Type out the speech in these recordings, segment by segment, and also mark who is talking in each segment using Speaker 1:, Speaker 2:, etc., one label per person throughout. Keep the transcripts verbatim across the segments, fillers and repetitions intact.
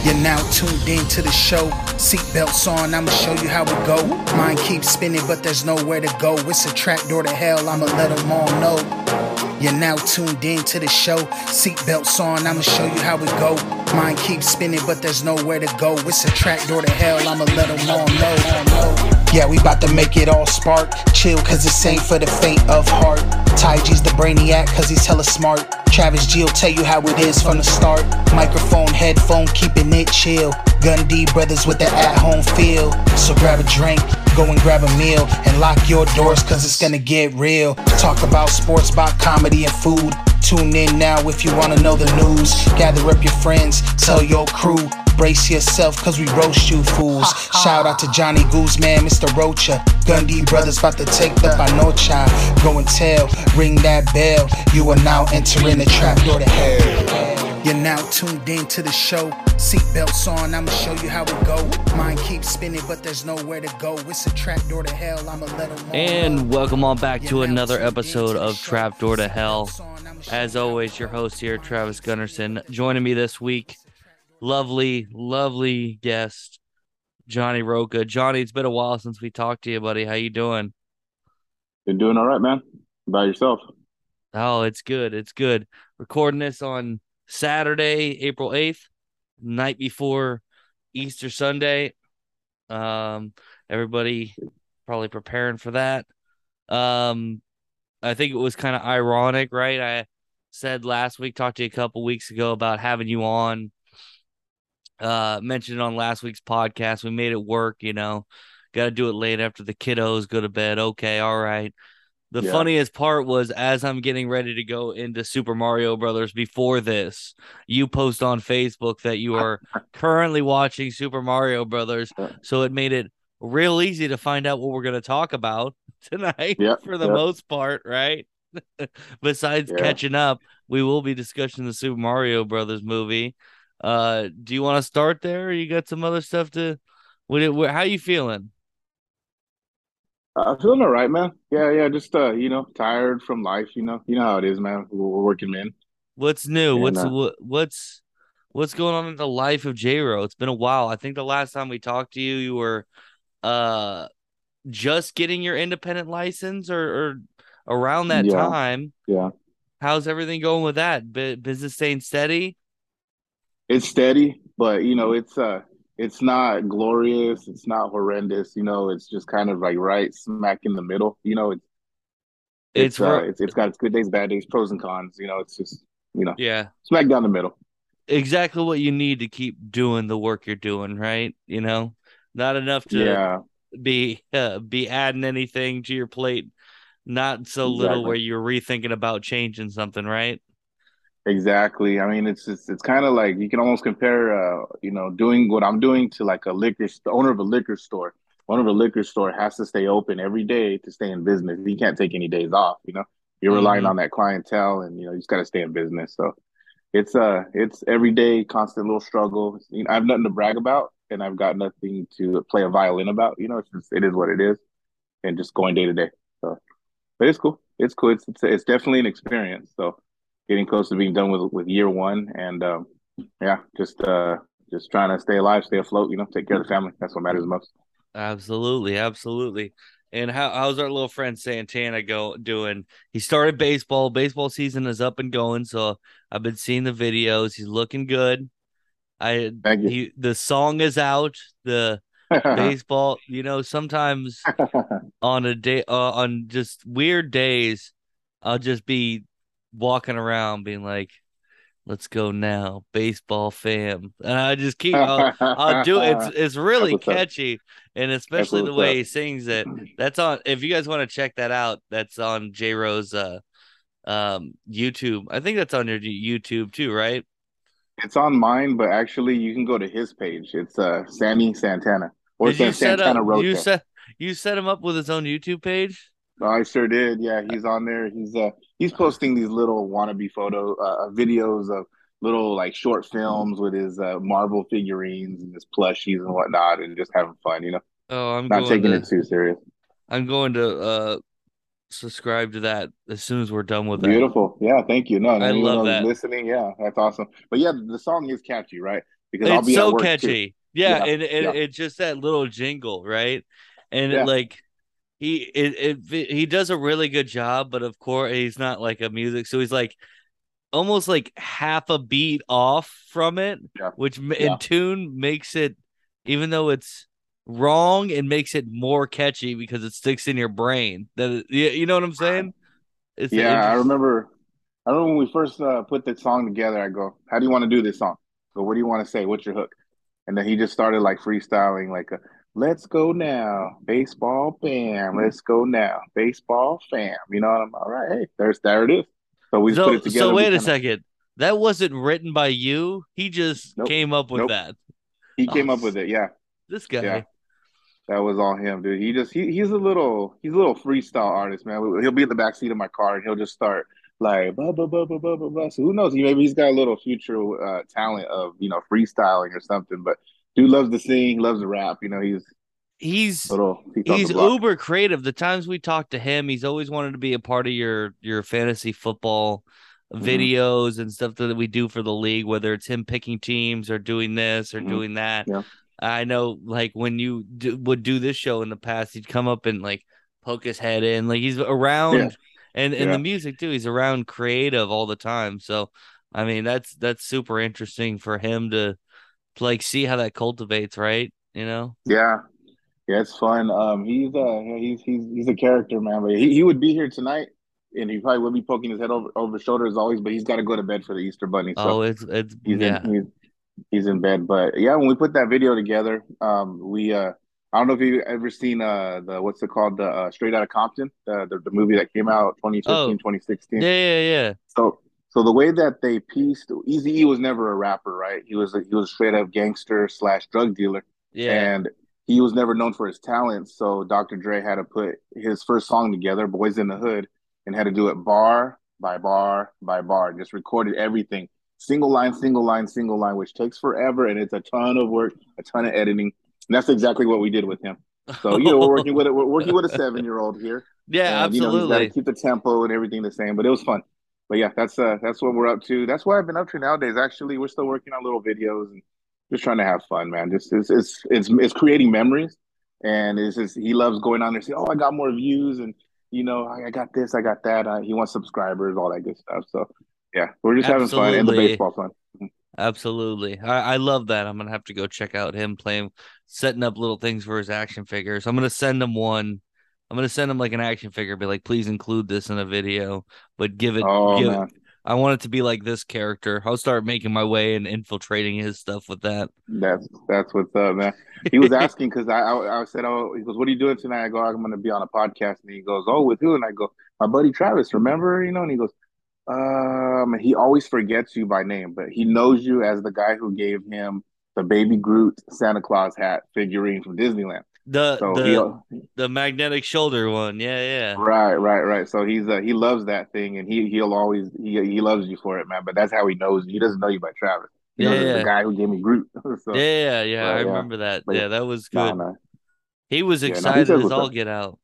Speaker 1: You're now tuned in to the show. Seatbelts on, I'ma show you how it go. Mind keeps spinning, but there's nowhere to go. It's a trap door to hell, I'ma let them all know. You're now tuned in to the show. Seatbelts on, I'ma show you how it go. Mind keeps spinning, but there's nowhere to go. It's a trap door to hell, I'ma let them all know. Yeah, we bout to make it all spark. Chill, cause this ain't for the faint of heart. Ty G's the brainiac, cause he's hella smart. Travis G'll tell you how it is from the start. Microphone, headphone, keeping it chill. Gun D brothers with the at-home feel. So grab a drink, go and grab a meal, and lock your doors cause it's gonna get real. Talk about sports, about comedy and food. Tune in now if you wanna know the news. Gather up your friends, tell your crew. Brace yourself cause we roast you fools. Shout out to Johnny Guzman, Mister Rocha. Gun D brothers about to take the panocha. Go and tell, ring that bell. You are now entering the trap door to hell. You're now tuned in to the show. Seatbelts on, I'ma show you how it go. Mind keeps spinning, but there's nowhere to go. It's a trap door to hell, I'ma let them all
Speaker 2: And
Speaker 1: know.
Speaker 2: welcome on back to another episode of Trap Door to Hell. As always, your host here, Travis Gunnarsson. Joining me this week, lovely, lovely guest, Johnny Roca. Johnny, it's been a while since we talked to you, buddy. How you doing?
Speaker 3: Been doing all right, man. By yourself?
Speaker 2: Oh, it's good. It's good. Recording this on Saturday, April eighth, night before Easter Sunday. Um, everybody probably preparing for that. Um, I think it was kind of ironic, right? I said last week, talked to you a couple weeks ago about having you on. Uh, mentioned on last week's podcast. We made it work, you know. Got to do it late after the kiddos go to bed. Okay, all right. The
Speaker 3: Yeah.
Speaker 2: funniest part was as I'm getting ready to go into Super Mario Brothers before this, you post on Facebook that you are currently watching Super Mario Brothers. So it made it real easy to find out what we're going to talk about tonight
Speaker 3: Yep,
Speaker 2: for the
Speaker 3: yep.
Speaker 2: most part, right? Besides
Speaker 3: Yeah.
Speaker 2: catching up, we will be discussing the Super Mario Brothers movie. Uh, do you want to start there? Or you got some other stuff to? What? It, how you feeling?
Speaker 3: I'm feeling all right, man. Yeah, yeah. Just uh, you know, tired from life. You know, you know how it is, man. We're, we're working men,
Speaker 2: What's new?
Speaker 3: and
Speaker 2: What's
Speaker 3: uh,
Speaker 2: what? What's what's going on in the life of J-Ro? It's been a while. I think the last time we talked to you, you were uh just getting your independent license, or, or around that
Speaker 3: yeah,
Speaker 2: time.
Speaker 3: yeah.
Speaker 2: How's everything going with that? B- business staying steady?
Speaker 3: It's steady, but you know, it's uh, it's not glorious. It's not horrendous. You know, it's just kind of like right smack in the middle. You know, it's
Speaker 2: It's
Speaker 3: it's uh,
Speaker 2: ro-
Speaker 3: it's it's got its good days, bad days, pros and cons. You know, it's just you know,
Speaker 2: yeah,
Speaker 3: smack down the middle.
Speaker 2: exactly what you need to keep doing the work you're doing, right? You know, not enough to
Speaker 3: Yeah,
Speaker 2: be uh, be adding anything to your plate, not so little
Speaker 3: exactly.
Speaker 2: where you're rethinking about changing something, right?
Speaker 3: Exactly. I mean, it's it's, it's kind of like you can almost compare, uh, you know, doing what I'm doing to like a liquor, the owner of a liquor store. Owner of a liquor store has to stay open every day to stay in business. He can't take any days off. You know, you're relying
Speaker 2: Mm-hmm.
Speaker 3: on that clientele, and you know, you just got to stay in business. So it's uh, it's every day, constant little struggle. You know, I have nothing to brag about, and I've got nothing to play a violin about. You know, it's just it is what it is, and just going day to day. So, but it's cool. It's cool. It's it's, it's definitely an experience. So getting close to being done with with year one, and um, yeah, just uh, just trying to stay alive, stay afloat. You know, take care of the family. That's what matters most.
Speaker 2: Absolutely, absolutely. And how how's our little friend Santana go doing? He started baseball. Baseball season is up and going, so I've been seeing the videos. He's looking good. I
Speaker 3: Thank you.
Speaker 2: he the song is out. The baseball, you know, sometimes on a day uh, on just weird days, I'll just be walking around being like, let's go now, baseball fam. And I just keep I'll I'll do it. It's it's
Speaker 3: That's
Speaker 2: really
Speaker 3: what's up.
Speaker 2: catchy, and
Speaker 3: That's
Speaker 2: especially the
Speaker 3: what's
Speaker 2: way
Speaker 3: up.
Speaker 2: he sings it. That's on if you guys want to check that out, that's on J Rose uh um YouTube. I think that's on your YouTube too, right?
Speaker 3: It's on mine, but actually, you can go to his page. It's uh, Sammy Santana, or it
Speaker 2: Did you
Speaker 3: says
Speaker 2: set up
Speaker 3: Santana
Speaker 2: you
Speaker 3: Rocha.
Speaker 2: set you set him up with his own YouTube page?
Speaker 3: No, I sure did. Yeah, he's on there. He's uh he's posting these little wannabe photo uh, videos of little like short films with his uh, Marvel figurines and his plushies and whatnot, and just having fun. You know,
Speaker 2: Oh, I'm
Speaker 3: not
Speaker 2: going
Speaker 3: taking it
Speaker 2: to
Speaker 3: too serious.
Speaker 2: I'm going to uh subscribe to that as soon as we're done with that.
Speaker 3: Beautiful. Yeah, thank you. No, and
Speaker 2: I
Speaker 3: anyone
Speaker 2: love
Speaker 3: else
Speaker 2: that.
Speaker 3: listening, yeah, that's awesome. But yeah, the song is catchy, right? because I'll
Speaker 2: It's
Speaker 3: be at
Speaker 2: so
Speaker 3: work too.
Speaker 2: catchy. Yeah,
Speaker 3: Yeah,
Speaker 2: and, and
Speaker 3: yeah,
Speaker 2: it's just that little jingle, right? And it,
Speaker 3: yeah,
Speaker 2: like he it, it he does a really good job, but of course he's not like a music, so he's like almost like half a beat off from it,
Speaker 3: yeah,
Speaker 2: which m-
Speaker 3: yeah.
Speaker 2: in tune makes it, even though it's wrong, it makes it more catchy because it sticks in your brain. That it- you, you know what I'm saying? It's
Speaker 3: Yeah, I
Speaker 2: interesting.
Speaker 3: remember. I remember when we first uh, put the song together. I go, "How do you want to do this song? So, what do you want to say? What's your hook?" And then he just started like freestyling, like, a, "Let's go now, baseball fam. Let's go now, baseball fam." You know, and I'm all right. Hey, there's there it is. So we just put it
Speaker 2: So so
Speaker 3: together. We
Speaker 2: wait a
Speaker 3: kind of
Speaker 2: second. That wasn't written by you. He just
Speaker 3: nope,
Speaker 2: came up with
Speaker 3: nope.
Speaker 2: that.
Speaker 3: He
Speaker 2: Oh,
Speaker 3: came up with it. Yeah,
Speaker 2: this
Speaker 3: yeah.
Speaker 2: guy.
Speaker 3: That was all him, dude. He just he he's a little he's a little freestyle artist, man. He'll be in the back seat of my car and he'll just start like blah blah blah blah blah blah blah. So who knows? He maybe he's got a little future uh, talent of you know freestyling or something. But dude loves to sing, loves to rap. You know, he's a
Speaker 2: He's
Speaker 3: little he's on the
Speaker 2: he's
Speaker 3: block.
Speaker 2: uber creative. The times we talked to him, he's always wanted to be a part of your your fantasy football
Speaker 3: Hmm.
Speaker 2: videos and stuff that we do for the league, whether it's him picking teams or doing this or
Speaker 3: Hmm.
Speaker 2: doing that.
Speaker 3: Yeah,
Speaker 2: I know, like when you do, would do this show in the past, he'd come up and like poke his head in, like he's
Speaker 3: yeah,
Speaker 2: around, and and the
Speaker 3: yeah,
Speaker 2: music too. He's around creative all the time. So, I mean, that's that's super interesting for him to, to like see how that cultivates, right? You know?
Speaker 3: yeah. Yeah, it's fun. Um, he's uh he's he's he's a character, man. But he, he would be here tonight, and he probably would be poking his head over over his shoulder as always. But he's got to go to bed for the Easter Bunny, so
Speaker 2: Oh, it's it's
Speaker 3: he's in
Speaker 2: yeah.
Speaker 3: he's he's in bed. But yeah, when we put that video together, um, we uh, I don't know if you've ever seen uh the what's it called the uh, Straight Outta Compton, the, the the movie that came out twenty fifteen
Speaker 2: Oh,
Speaker 3: twenty sixteen.
Speaker 2: yeah, yeah, yeah,
Speaker 3: So so the way that they pieced Eazy-E was never a rapper, right? He was a, he was a straight up gangster slash drug dealer,
Speaker 2: yeah.
Speaker 3: and he was never known for his talent. So doctor Dre had to put his first song together, "Boys in the Hood," and had to do it bar by bar by bar. Just recorded everything, single line, single line, single line, which takes forever, and it's a ton of work, a ton of editing. And that's exactly what we did with him. So you know, we're working with it. We're working with a seven year old here,
Speaker 2: Yeah,
Speaker 3: and you know he's got to
Speaker 2: absolutely.
Speaker 3: keep the tempo and everything the same. But it was fun. But yeah, that's uh that's what we're up to. That's what I've been up to nowadays. Actually, we're still working on little videos and just trying to have fun, man. Just it's it's it's, it's creating memories, and it's just he loves going on there and say, "Oh, I got more views," and you know, I, I got this, I got that. Uh, he wants subscribers, all that good stuff. So yeah, we're just having fun and the
Speaker 2: Absolutely.
Speaker 3: baseball fun.
Speaker 2: Absolutely. I, I love that. I'm gonna have to go check out him playing, setting up little things for his action figures. I'm gonna send him one. I'm gonna send him like an action figure, be like, please include this in a video, but give it
Speaker 3: Oh
Speaker 2: give
Speaker 3: man,
Speaker 2: I want it to be like this character. I'll start making my way and infiltrating his stuff with that.
Speaker 3: that's that's what's up, man. He was asking because I, I I said, "Oh," he goes, "What are you doing tonight?" I go, "I'm going to be on a podcast," and he goes, "Oh, with who?" And I go, "My buddy Travis. Remember, you know?" And he goes, Um, he always forgets you by name, but he knows you as the guy who gave him the Baby Groot Santa Claus hat figurine from Disneyland.
Speaker 2: The
Speaker 3: So he,
Speaker 2: the the magnetic shoulder one. Yeah, yeah.
Speaker 3: right, right, right. So he's uh, he loves that thing, and he he'll always he he loves you for it, man. But that's how he knows you. He doesn't know you by Travis. He
Speaker 2: Yeah,
Speaker 3: knows as the
Speaker 2: yeah.
Speaker 3: guy who gave me Groot.
Speaker 2: Yeah,
Speaker 3: So,
Speaker 2: yeah, yeah. I
Speaker 3: but yeah,
Speaker 2: remember that.
Speaker 3: but yeah,
Speaker 2: Yeah, that was
Speaker 3: no,
Speaker 2: good.
Speaker 3: no,
Speaker 2: He was
Speaker 3: yeah, no. He
Speaker 2: excited
Speaker 3: says
Speaker 2: as
Speaker 3: what's
Speaker 2: all
Speaker 3: up.
Speaker 2: get out.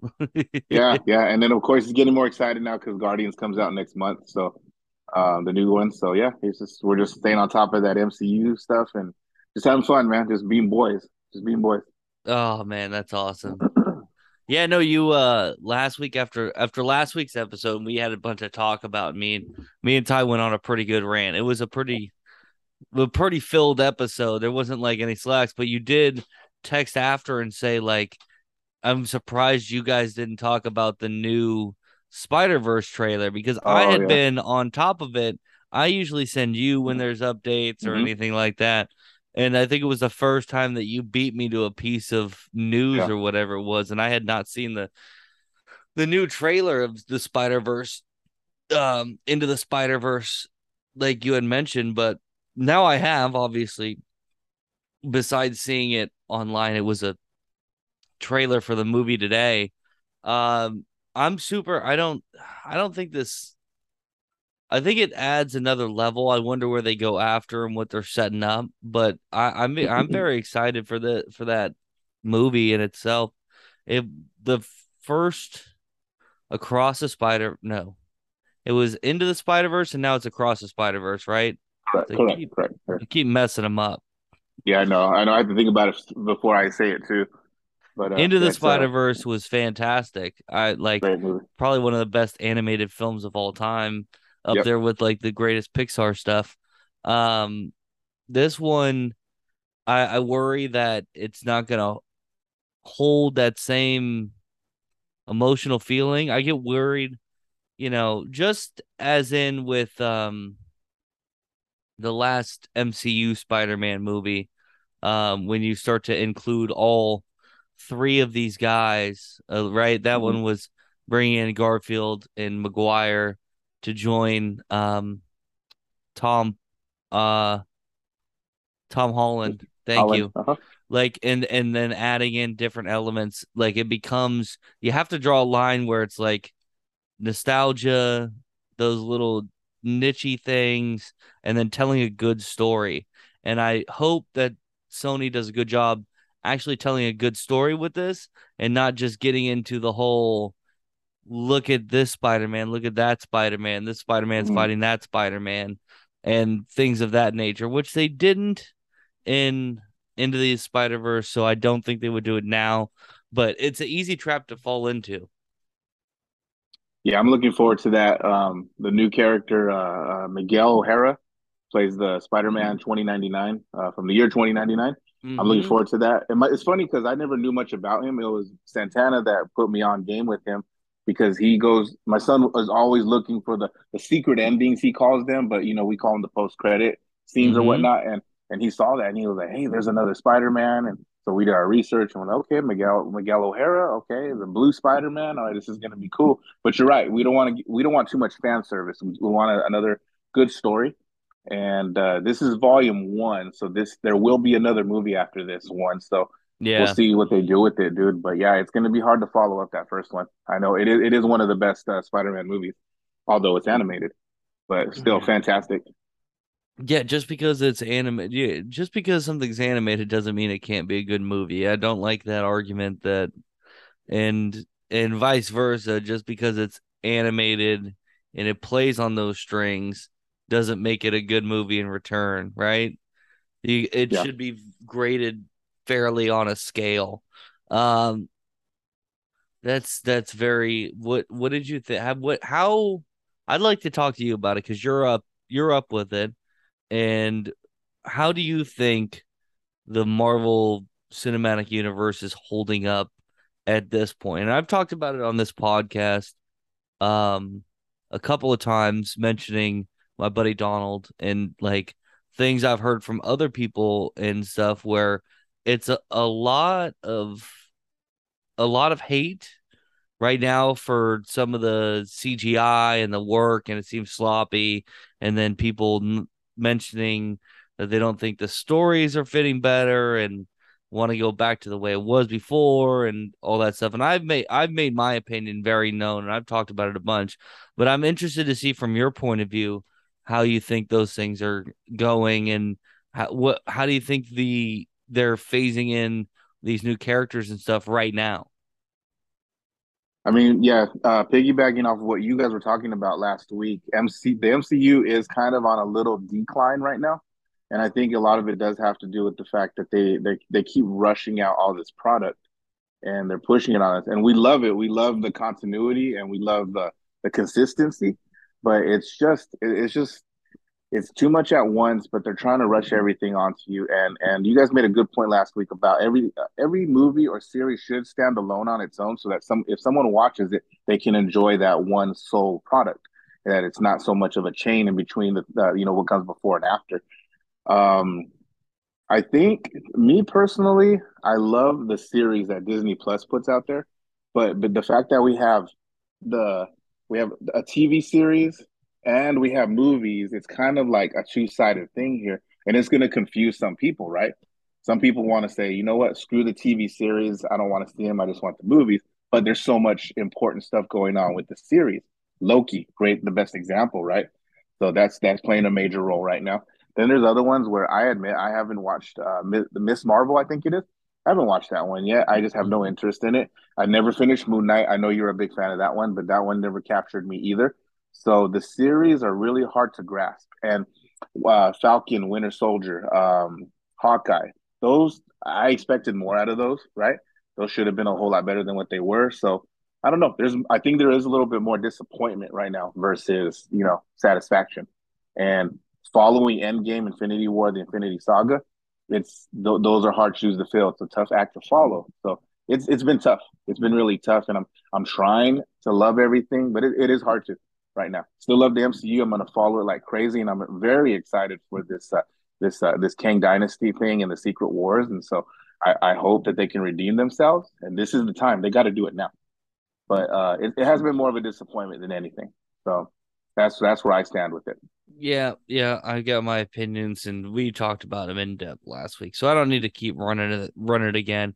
Speaker 3: Yeah, yeah, and then of course he's getting more excited now because Guardians comes out next month. So um, the new one. So yeah, it's just we're just staying on top of that M C U stuff and just having fun, man. Just being boys, just being boys.
Speaker 2: Oh man, that's awesome. Yeah, no, you uh last week after after last week's episode, we had a bunch of talk about me and me and Ty went on a pretty good rant. It was a pretty a pretty filled episode. There wasn't like any slacks, but you did text after and say like I'm surprised you guys didn't talk about the new Spider-Verse trailer because I
Speaker 3: Oh
Speaker 2: had
Speaker 3: yeah.
Speaker 2: been on top of it. I usually send you when there's updates or
Speaker 3: Hmm.
Speaker 2: anything like that. And I think it was the first time that you beat me to a piece of news
Speaker 3: Yeah.
Speaker 2: or whatever it was, and I had not seen the the new trailer of the Spider-Verse, um, Into the Spider-Verse, like you had mentioned, but now I have, obviously, besides seeing it online, it was a trailer for the movie today. Um, I'm super. I don't. I don't think this. I think it adds another level. I wonder where they go after and what they're setting up. But I, I'm I'm very excited for the for that movie in itself. If the first Across the Spider, no, it was Into the Spider Verse, and now it's Across the Spider Verse, right?
Speaker 3: Correct,
Speaker 2: They
Speaker 3: correct,
Speaker 2: keep
Speaker 3: correct.
Speaker 2: they keep messing them up.
Speaker 3: Yeah, I know. I know. I have to think about it before I say it too. But uh,
Speaker 2: Into the
Speaker 3: it's a
Speaker 2: Spider Verse was fantastic. I like
Speaker 3: great movie.
Speaker 2: probably one of the best animated films of all time, up
Speaker 3: Yep.
Speaker 2: there with like the greatest Pixar stuff. Um, this one, I, I worry that it's not gonna hold that same emotional feeling. I get worried, you know, just as in with um the last M C U Spider-Man movie, um, when you start to include all three of these guys, uh, right? That
Speaker 3: Mhm.
Speaker 2: one was bringing in Garfield and Maguire to join um Tom uh Tom Holland. Thank
Speaker 3: Holland.
Speaker 2: you.
Speaker 3: Uh-huh.
Speaker 2: Like and and then adding in different elements, like it becomes you have to draw a line where it's like nostalgia, those little nichey things, and then telling a good story. And I hope that Sony does a good job actually telling a good story with this and not just getting into the whole look at this Spider-Man, look at that Spider-Man, this Spider-Man's
Speaker 3: Mhm.
Speaker 2: fighting that Spider-Man, and things of that nature, which they didn't in Into the Spider-Verse, so I don't think they would do it now. But it's an easy trap to fall into.
Speaker 3: Yeah, I'm looking forward to that. Um, the new character, uh, uh, Miguel O'Hara, plays the Spider-Man twenty ninety-nine uh, from the year twenty ninety-nine. I'm looking
Speaker 2: Mm-hmm.
Speaker 3: forward to that. And my, it's funny because I never knew much about him. It was Santana that put me on game with him because he goes. My son was always looking for the the secret endings he calls them, but you know we call them the post credit scenes or
Speaker 2: Mm-hmm.
Speaker 3: whatnot. And and he saw that and he was like, "Hey, there's another Spider-Man." And so we did our research and we're like, "Okay, Miguel Miguel O'Hara, okay, the blue Spider-Man. All right, this is gonna be cool." But you're right. We don't want to. We don't want too much fan service. We, we want a, another good story. And uh, this is volume one, so this there will be another movie after this one. So we'll
Speaker 2: Yeah.
Speaker 3: see what they do with it, dude. But yeah, it's going to be hard to follow up that first one. I know it is. It is one of the best uh, Spider-Man movies, although it's animated, but still fantastic.
Speaker 2: Yeah, just because it's animated, yeah, just because something's animated doesn't mean it can't be a good movie. I don't like that argument that and and vice versa, just because it's animated and it plays on those strings doesn't make it a good movie in return, right? You, it
Speaker 3: Yeah.
Speaker 2: should be graded fairly on a scale. Um, that's that's very what what did you think? Have what how I'd like to talk to you about it because you're up you're up with it. And how do you think the Marvel Cinematic Universe is holding up at this point? And I've talked about it on this podcast um a couple of times mentioning my buddy Donald and like things I've heard from other people and stuff where it's a, a lot of a lot of hate right now for some of the C G I and the work, and it seems sloppy. And then people n- mentioning that they don't think the stories are fitting better and want to go back to the way it was before and all that stuff. And I've made I've made my opinion very known, and I've talked about it a bunch. But I'm interested to see from your point of view how you think those things are going, and how, what how do you think the they're phasing in these new characters and stuff right now?
Speaker 3: I mean, yeah, uh, piggybacking off of what you guys were talking about last week, M C the M C U is kind of on a little decline right now, and I think a lot of it does have to do with the fact that they they they keep rushing out all this product and they're pushing it on us, and we love it. We love the continuity and we love the the consistency, but it's just it's just it's too much at once, but they're trying to rush everything onto you. And and you guys made a good point last week about every every movie or series should stand alone on its own, so that some if someone watches it, they can enjoy that one sole product. That it's not so much of a chain in between the, the you know what comes before and after. Um, I think me personally, I love the series that Disney Plus puts out there, but but the fact that we have the we have a T V series and we have movies, it's kind of like a two-sided thing here, and it's going to confuse some people, right? Some people want to say, you know what, screw the T V series, I don't want to see them, I just want the movies. But there's so much important stuff going on with the series. Loki, great, the best example, right? So that's that's playing a major role right now. Then there's other ones where I admit I haven't watched uh, the Miss Marvel. I think it is. I haven't watched that one yet. I just have no interest in it. I never finished Moon Knight. I know you're a big fan of that one, but that one never captured me either. So the series are really hard to grasp. And uh, Falcon, Winter Soldier, um, Hawkeye. Those I expected more out of those, right? Those should have been a whole lot better than what they were. So I don't know. There's I think there is a little bit more disappointment right now versus, you know, satisfaction. And following Endgame, Infinity War, the Infinity Saga, it's th- those are hard shoes to fill. It's a tough act to follow. So it's it's been tough. It's been really tough, and I'm I'm trying to love everything, but it, it is hard to right now. Still love the M C U. I'm going to follow it like crazy, and I'm very excited for this uh, this uh, this Kang Dynasty thing and the Secret Wars. And so I, I hope that they can redeem themselves. And this is the time they got to do it now. But uh, it, it has been more of a disappointment than anything. So that's that's where I stand with it.
Speaker 2: Yeah, yeah, I got my opinions, and we talked about them in depth last week, so I don't need to keep running it running it again.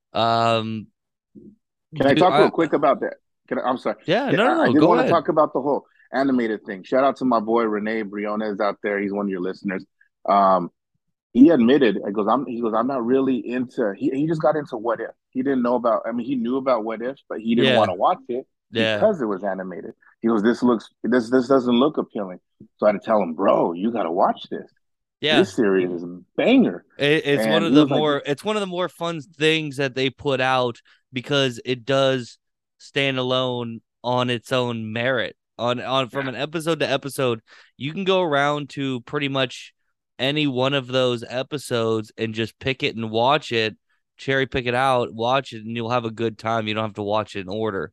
Speaker 2: Um,
Speaker 3: Can I
Speaker 2: do
Speaker 3: talk
Speaker 2: I,
Speaker 3: real quick about that? Can I, I'm sorry.
Speaker 2: yeah,
Speaker 3: Can,
Speaker 2: no, no,
Speaker 3: I, I
Speaker 2: no,
Speaker 3: just
Speaker 2: go
Speaker 3: want to
Speaker 2: ahead.
Speaker 3: talk about the whole animated thing. Shout out to my boy Rene Briones out there. He's one of your listeners. Um, he admitted, he goes, I'm he goes, I'm not really into he, he just got into What If. He didn't know about I mean, he knew about What If, but he didn't want
Speaker 2: Yeah,
Speaker 3: to watch it
Speaker 2: yeah,
Speaker 3: because it was animated. He goes, This looks this this doesn't look appealing. So I had to tell him, bro, you gotta watch this.
Speaker 2: yeah.
Speaker 3: This series is a banger.
Speaker 2: It, it's one
Speaker 3: And
Speaker 2: of
Speaker 3: he
Speaker 2: the
Speaker 3: was like,
Speaker 2: more it's one of the more fun things that they put out because it does stand alone on its own merit. On on from
Speaker 3: yeah,
Speaker 2: an episode to episode, you can go around to pretty much any one of those episodes and just pick it and watch it, cherry pick it out, watch it, and you'll have a good time. You don't have to watch it in order.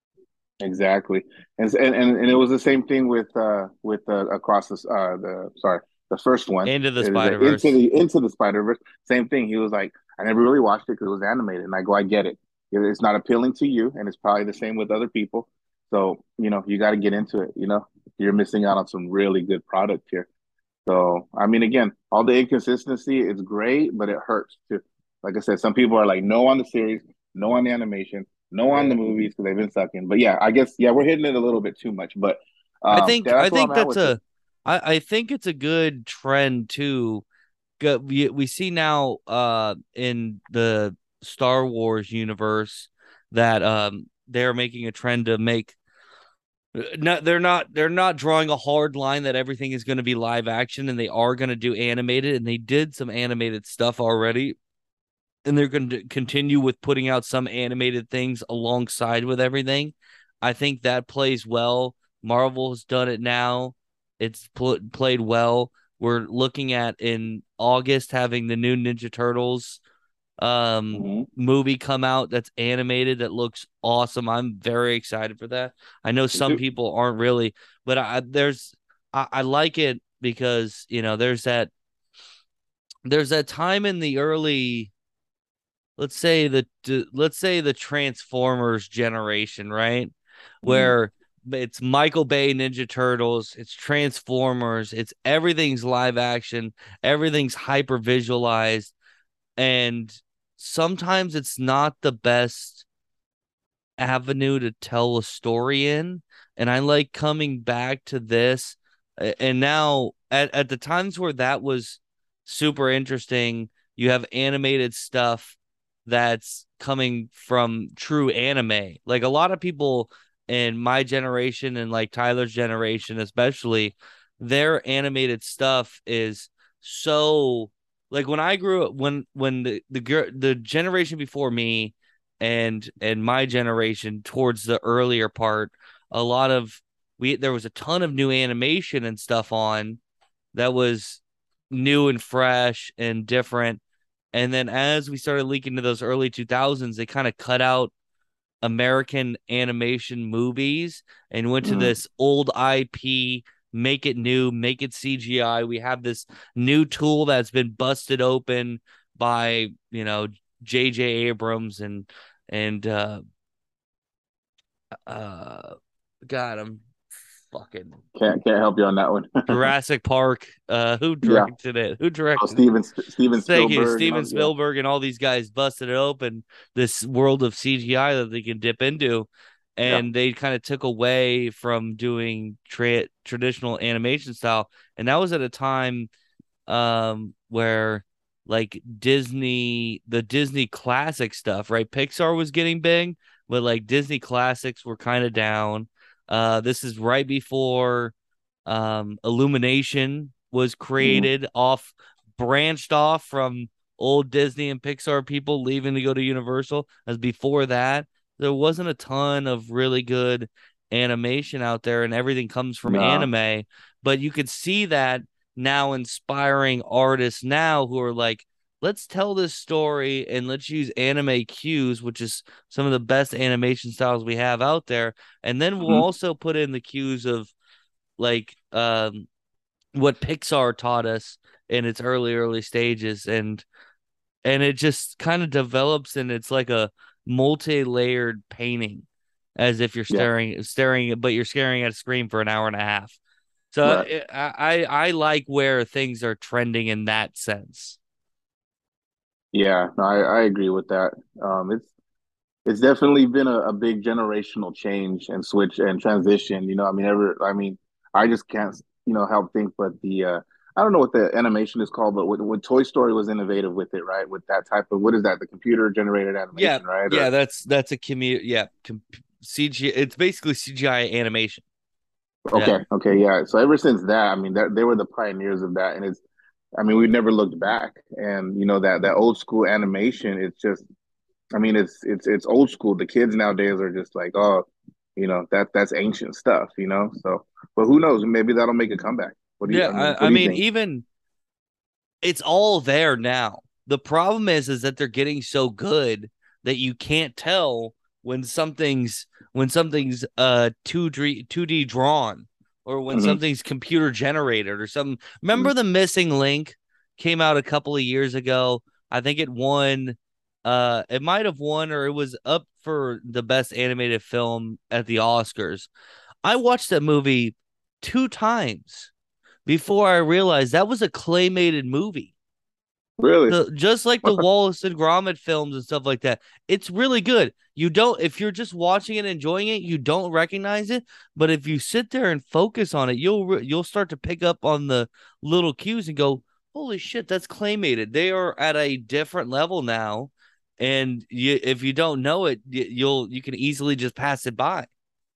Speaker 3: exactly. And and and it was the same thing with uh with uh, across the uh the sorry, the first one.
Speaker 2: Into the
Speaker 3: It is uh,
Speaker 2: Spider
Speaker 3: into
Speaker 2: Verse.
Speaker 3: the into the Spider Verse. Same thing. He was like, I never really watched it because it was animated, and I go, I get it. It's not appealing to you, and it's probably the same with other people. So you know, you got to get into it. You know, you're missing out on some really good product here. So I mean, again, all the inconsistency is great, but it hurts too. Like I said, some people are like, no on the series, no on the animation, no on the
Speaker 2: Yeah.
Speaker 3: movies because they've been sucking. But yeah, I guess yeah, we're hitting it a little bit too much. But
Speaker 2: I
Speaker 3: um,
Speaker 2: think
Speaker 3: yeah,
Speaker 2: I
Speaker 3: that's where I'm
Speaker 2: think
Speaker 3: at
Speaker 2: that's
Speaker 3: with it.
Speaker 2: a I, I think it's a good trend too. Go- We we see now uh in the Star Wars universe that um they're making a trend to make no, they're not they're not drawing a hard line that everything is going to be live action, and they are going to do animated, and they did some animated stuff already, and they're going to continue with putting out some animated things alongside with everything. I think that plays well. Marvel has done it now. It's pl- played well. We're looking at in August having the new Ninja Turtles um
Speaker 3: Hmm.
Speaker 2: movie come out that's animated that looks awesome. I'm very excited for that. I know
Speaker 3: Me
Speaker 2: some
Speaker 3: too.
Speaker 2: people aren't really, but I there's I, I like it because you know there's that there's that time in the early let's say the let's say the Transformers generation, right?
Speaker 3: Hmm.
Speaker 2: Where it's Michael Bay Ninja Turtles, it's Transformers, it's everything's live action, everything's hyper visualized, and sometimes it's not the best avenue to tell a story in. And I like coming back to this. And now at, at the times where that was super interesting, you have animated stuff that's coming from true anime. Like a lot of people in my generation and like Tyler's generation, especially, their animated stuff is so like when I grew up when when the the the generation before me and and my generation towards the earlier part, a lot of we there was a ton of new animation and stuff on that was new and fresh and different. And then as we started leaking to those early two thousands, they kind of cut out American animation movies and went to
Speaker 3: Hmm.
Speaker 2: this old I P, make it new, make it C G I. We have this new tool that's been busted open by, you know, J J Abrams and and uh uh God, I'm fucking
Speaker 3: Can't can't help you on that one.
Speaker 2: Jurassic Park. Uh, who
Speaker 3: Yeah.
Speaker 2: directed it? Who
Speaker 3: Oh,
Speaker 2: directed it?
Speaker 3: Steven Steven
Speaker 2: Thank you,
Speaker 3: Spielberg and
Speaker 2: Steven
Speaker 3: all, yeah,
Speaker 2: Spielberg and all these guys busted it open, this world of C G I that they can dip into.
Speaker 3: yeah.
Speaker 2: And they kind of took away from doing tra- traditional animation style. And that was at a time um where like Disney, the Disney classic stuff, right? Pixar was getting big, but like Disney classics were kind of down. Uh, this is right before um Illumination was created mm-hmm. off, branched off from old Disney and Pixar people leaving to go to Universal. As before that, there wasn't a ton of really good animation out there, and everything comes from no. anime. But you could see that now inspiring artists now who are like, let's tell this story and let's use anime cues, which is some of the best animation styles we have out there. And then we'll mm-hmm. also put in the cues of like um, what Pixar taught us in its early, early stages. And and it just kind of develops, and it's like a multi-layered painting, as if you're staring, yeah. staring, but you're staring at a screen for an hour and a half. So right. it, I, I like where things are trending in that sense.
Speaker 3: Yeah, no, I, I agree with that. Um, it's it's definitely been a, a big generational change and switch and transition. You know, I mean, ever, I mean, I just can't, you know, help think. But the uh, I don't know what the animation is called, but when, when Toy Story was innovative with it, right? With that type of, what is that? The computer generated animation,
Speaker 2: yeah,
Speaker 3: right?
Speaker 2: Yeah,
Speaker 3: or,
Speaker 2: that's that's a commu yeah, com- C G. It's basically C G I animation.
Speaker 3: Okay, yeah. okay, yeah. So ever since that, I mean, that they were the pioneers of that, and it's, I mean, we've never looked back. And you know that that old school animation, it's just, I mean, it's it's it's old school. The kids nowadays are just like, oh, you know, that that's ancient stuff, you know. So, but who knows? Maybe that'll make a comeback. What do you?
Speaker 2: Yeah,
Speaker 3: I mean,
Speaker 2: I, I mean even it's all there now. The problem is, is that they're getting so good that you can't tell when something's when something's uh two D two D drawn, or when mm-hmm. something's computer generated or something. Remember mm-hmm. the Missing Link came out a couple of years ago. I think it won. Uh, it might have won, or it was up for the best animated film at the Oscars. I watched that movie two times before I realized that was a claymated movie.
Speaker 3: Really?
Speaker 2: The, just like the Wallace and Gromit films and stuff like that. It's really good. You don't, if you're just watching it, enjoying it, you don't recognize it. But if you sit there and focus on it, you'll you'll start to pick up on the little cues and go, "Holy shit, that's claymated." They are at a different level now. And you, if you don't know it, you'll you can easily just pass it by.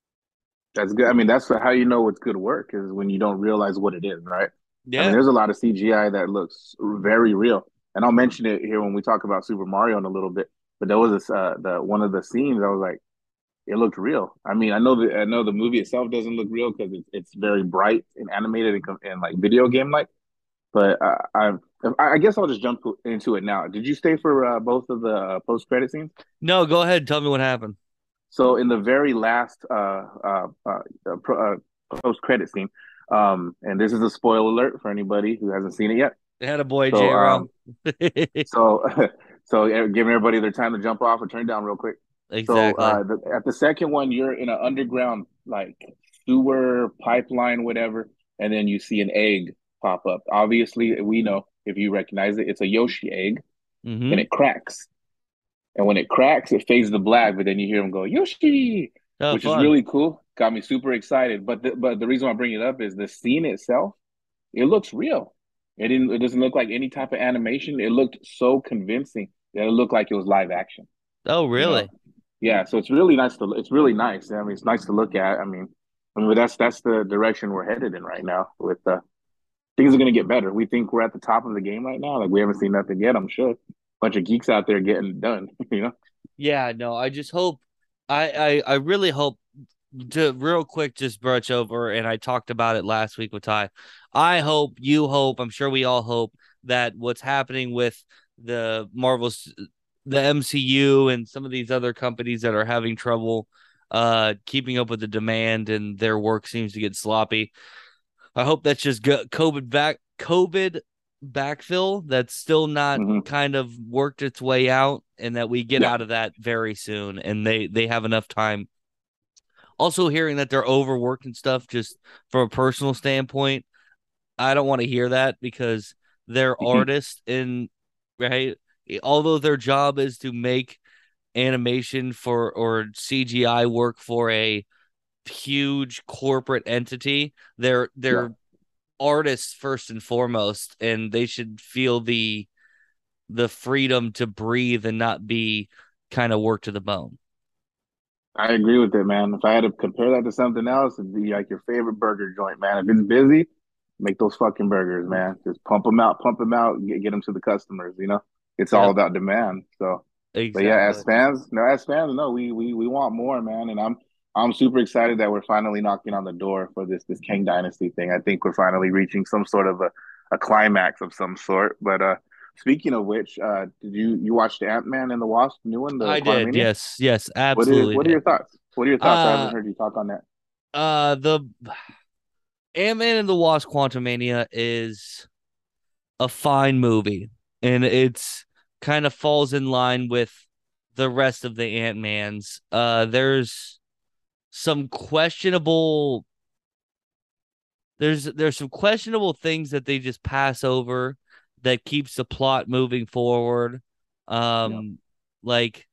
Speaker 3: That's good. I mean, that's how you know it's good work, is when you don't realize what it is, right?
Speaker 2: Yeah.
Speaker 3: I mean, there's a lot of C G I that looks very real, and I'll mention it here when we talk about Super Mario in a little bit. But there was this uh, the one of the scenes I was like, it looked real. I mean, I know the I know the movie itself doesn't look real because it's it's very bright and animated and, and like video game like. But uh, I I guess I'll just jump into it now. Did you stay for uh, both of the uh, post credit scenes?
Speaker 2: No, go ahead. And tell me what happened.
Speaker 3: So in the very last uh, uh, uh, uh, post credit scene, um, and this is a spoiler alert for anybody who hasn't seen it yet.
Speaker 2: They had a boy
Speaker 3: so,
Speaker 2: J. Um,
Speaker 3: so so giving everybody their time to jump off and turn it down real quick.
Speaker 2: Exactly.
Speaker 3: So uh, the, at the second one, you're in an underground like sewer pipeline, whatever, and then you see an egg pop up. Obviously, we know, if you recognize it, it's a Yoshi egg,
Speaker 2: mm-hmm.
Speaker 3: and it cracks. And when it cracks, it fades to black, but then you hear him go, Yoshi,
Speaker 2: oh,
Speaker 3: which
Speaker 2: fun.
Speaker 3: is really cool. Got me super excited. But the, but the reason why I bring it up is the scene itself, it looks real. It didn't. It doesn't look like any type of animation. It looked so convincing that it looked like it was live action.
Speaker 2: Oh, really?
Speaker 3: You know? Yeah. So it's really nice to. It's really nice. I mean, it's nice to look at. I mean, I mean, that's that's the direction we're headed in right now. With uh, things are going to get better. We think we're at the top of the game right now. Like, we haven't seen nothing yet, I'm sure. Bunch of geeks out there getting it done, you know?
Speaker 2: Yeah, no, I just hope, I, I, I really hope, to real quick, just brush over, and I talked about it last week with Ty. I hope, you hope, I'm sure we all hope that what's happening with the Marvel's, the M C U and some of these other companies that are having trouble uh, keeping up with the demand and their work seems to get sloppy. I hope that's just COVID back, COVID backfill that's still not mm-hmm. kind of worked its way out, and that we get yeah. out of that very soon, and they they have enough time. Also, hearing that they're overworked and stuff, just from a personal standpoint, I don't want to hear that, because they're mm-hmm. artists, and right, although their job is to make animation for or C G I work for a huge corporate entity, they're they're yeah. artists first and foremost, and they should feel the the freedom to breathe and not be kind of worked to the bone.
Speaker 3: I agree with it, man. If I had to compare that to something else, it'd be like your favorite burger joint, man. If it's busy, Make those fucking burgers, man. Just pump them out, pump them out, get, get them to the customers. You know, it's all
Speaker 2: Yep,
Speaker 3: about demand. So, but yeah, as
Speaker 2: exactly.
Speaker 3: fans, no, as fans, no, we we we want more, man. And I'm I'm super excited that we're finally knocking on the door for this this Kang Dynasty thing. I think we're finally reaching some sort of a, a climax of some sort. But uh, speaking of which, uh, did you you watch the Ant Man and the Wasp new one, the
Speaker 2: I did.
Speaker 3: Quantumania?
Speaker 2: Yes, yes,
Speaker 3: What are
Speaker 2: absolutely
Speaker 3: what are your
Speaker 2: did.
Speaker 3: thoughts? What are your thoughts? I haven't
Speaker 2: Uh,
Speaker 3: heard you talk on that.
Speaker 2: uh, the Ant-Man and the Wasp: Quantumania is a fine movie, and it's kind of falls in line with the rest of the Ant-Mans. Uh, there's some questionable there's there's some questionable things that they just pass over that keeps the plot moving forward.
Speaker 3: Yeah.
Speaker 2: Um, like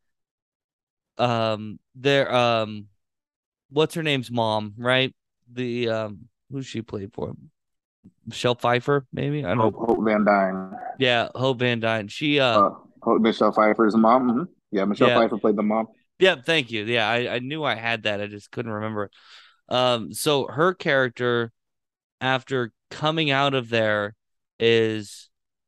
Speaker 2: um, there um, what's her name's mom, right? The um, who she played for? Michelle Pfeiffer, maybe? I
Speaker 3: Hope
Speaker 2: don't.
Speaker 3: Hope Van Dyne.
Speaker 2: Yeah, Hope Van Dyne. She uh,
Speaker 3: Uh, Hope Michelle Pfeiffer's mom. Mhm. Yeah, Michelle
Speaker 2: yeah,
Speaker 3: Pfeiffer played the mom.
Speaker 2: yeah. Thank you. Yeah, I I knew I had that. I just couldn't remember it. Um, so her character after coming out of there is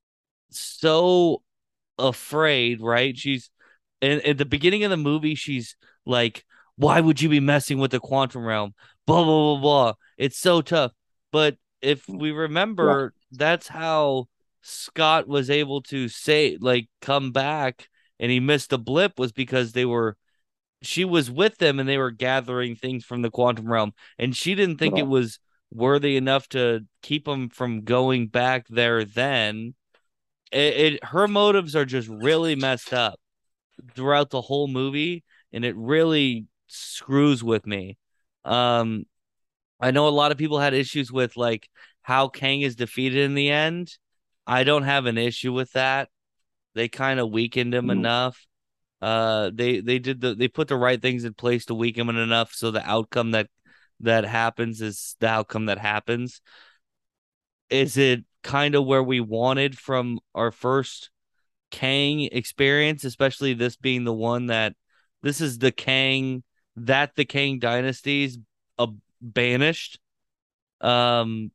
Speaker 2: so afraid, right? She's in at the beginning of the movie, she's like, why would you be messing with the quantum realm? Blah blah blah blah. It's so tough. But if we
Speaker 3: Yeah,
Speaker 2: remember, that's how Scott was able to say like come back and he missed a blip was because they were she was with them and they were gathering things from the quantum realm and she didn't think it
Speaker 3: yeah,
Speaker 2: was worthy enough to keep them from going back there then it, it her motives are just really messed up throughout the whole movie and it really screws with me. um I know a lot of people had issues with like how Kang is defeated in the end. I don't have an issue with that. They kind of weakened him
Speaker 3: mhm,
Speaker 2: enough. Uh, they they did the they put the right things in place to weaken him enough so the outcome that that happens is the outcome that happens. Is it kind of where we wanted from our first Kang experience, especially this being the one that this is the Kang that the Kang dynasty's uh, banished. Um,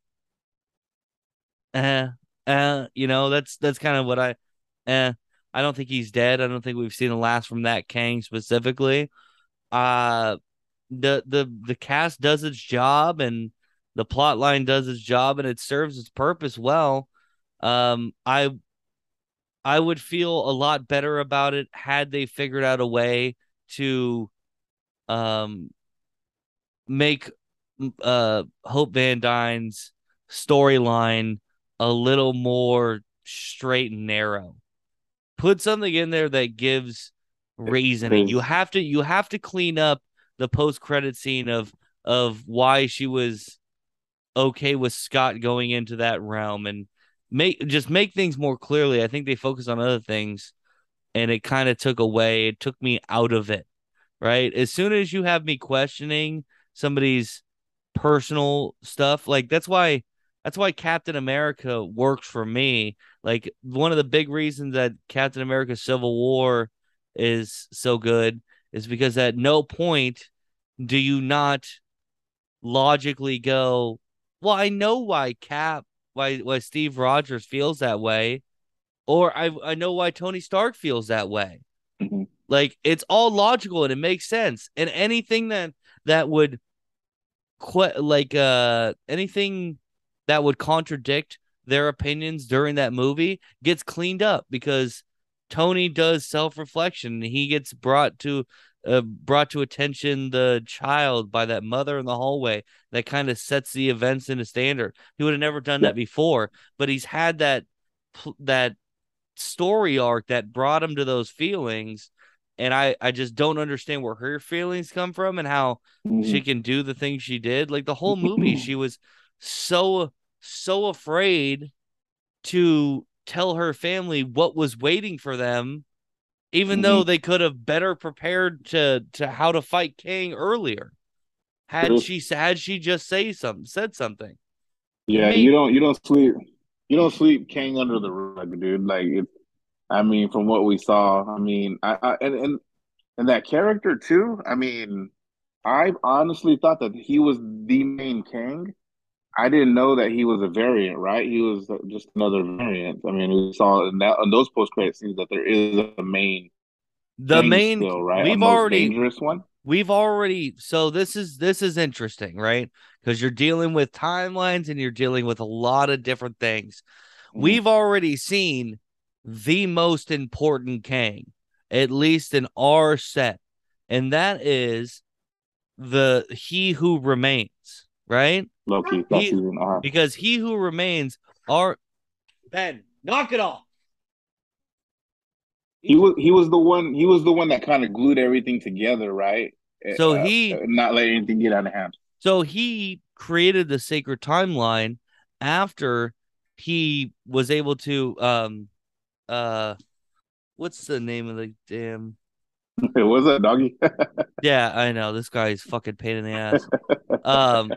Speaker 2: eh, eh, you know, that's that's kind of what I eh. I don't think he's dead. I don't think we've seen the last from that Kang specifically. Uh the the the cast does its job and the plot line does its job and it serves its purpose well. Um, I I would feel a lot better about it had they figured out a way to um make uh Hope Van Dyne's storyline a little more straight and narrow. Put something in there that gives reasoning. You
Speaker 3: because
Speaker 2: have to you have to clean up the post credit scene of of why she was okay with Scott going into that realm and make just make things more clearly. I think they focus on other things and it kind of took away, it took me out of it, right? As soon as you have me questioning somebody's personal stuff, like that's why that's why Captain America works for me. Like one of the big reasons that Captain America Civil War is so good is because at no point do you not logically go, well, I know why Cap, why why Steve Rogers feels that way, or I I know why Tony Stark feels that way.
Speaker 3: mhm,
Speaker 2: Like it's all logical and it makes sense. And anything that that would qu- like uh anything that would contradict their opinions during that movie gets cleaned up because Tony does self-reflection. He gets brought to uh, brought to attention the child by that mother in the hallway that kind of sets the events in a standard. He would have never done
Speaker 3: yeah,
Speaker 2: that before, but he's had that that story arc that brought him to those feelings. And I, I just don't understand where her feelings come from and how she
Speaker 3: mhm.
Speaker 2: can do the things she did. Like the whole movie, she was so, so afraid to tell her family what was waiting for them, even though
Speaker 3: Mhm.
Speaker 2: they could have better prepared to to how to fight Kang earlier. Had
Speaker 3: True.
Speaker 2: she had she just say something, said something. To
Speaker 3: Yeah, you
Speaker 2: me,
Speaker 3: don't you don't sleep you don't sleep King under the rug, dude. Like it, I mean, from what we saw, I mean, I, I and and and that character too. I mean, I honestly thought that he was the main king I didn't know that he was a variant, right? He was just another variant. I mean, we saw in, that, in those post credit scenes that there is a main
Speaker 2: The
Speaker 3: King
Speaker 2: main
Speaker 3: still, right? A
Speaker 2: we've
Speaker 3: most
Speaker 2: already
Speaker 3: dangerous one.
Speaker 2: we've already so this is this is interesting, right? Because you're dealing with timelines and you're dealing with a lot of different things.
Speaker 3: Mm-hmm.
Speaker 2: We've already seen the most important Kang, at least in our set, and that is the He Who Remains, right?
Speaker 3: Loki, that
Speaker 2: He
Speaker 3: season. Uh-huh.
Speaker 2: because He Who Remains are Ben, knock it off.
Speaker 3: He was he was the one he was the one that kind of glued everything together, right?
Speaker 2: So
Speaker 3: Uh,
Speaker 2: he
Speaker 3: not letting anything get out of hand.
Speaker 2: So he created the sacred timeline after he was able to um uh what's the name of the damn
Speaker 3: It was a doggy.
Speaker 2: yeah, I know this guy's fucking pain in the ass. Um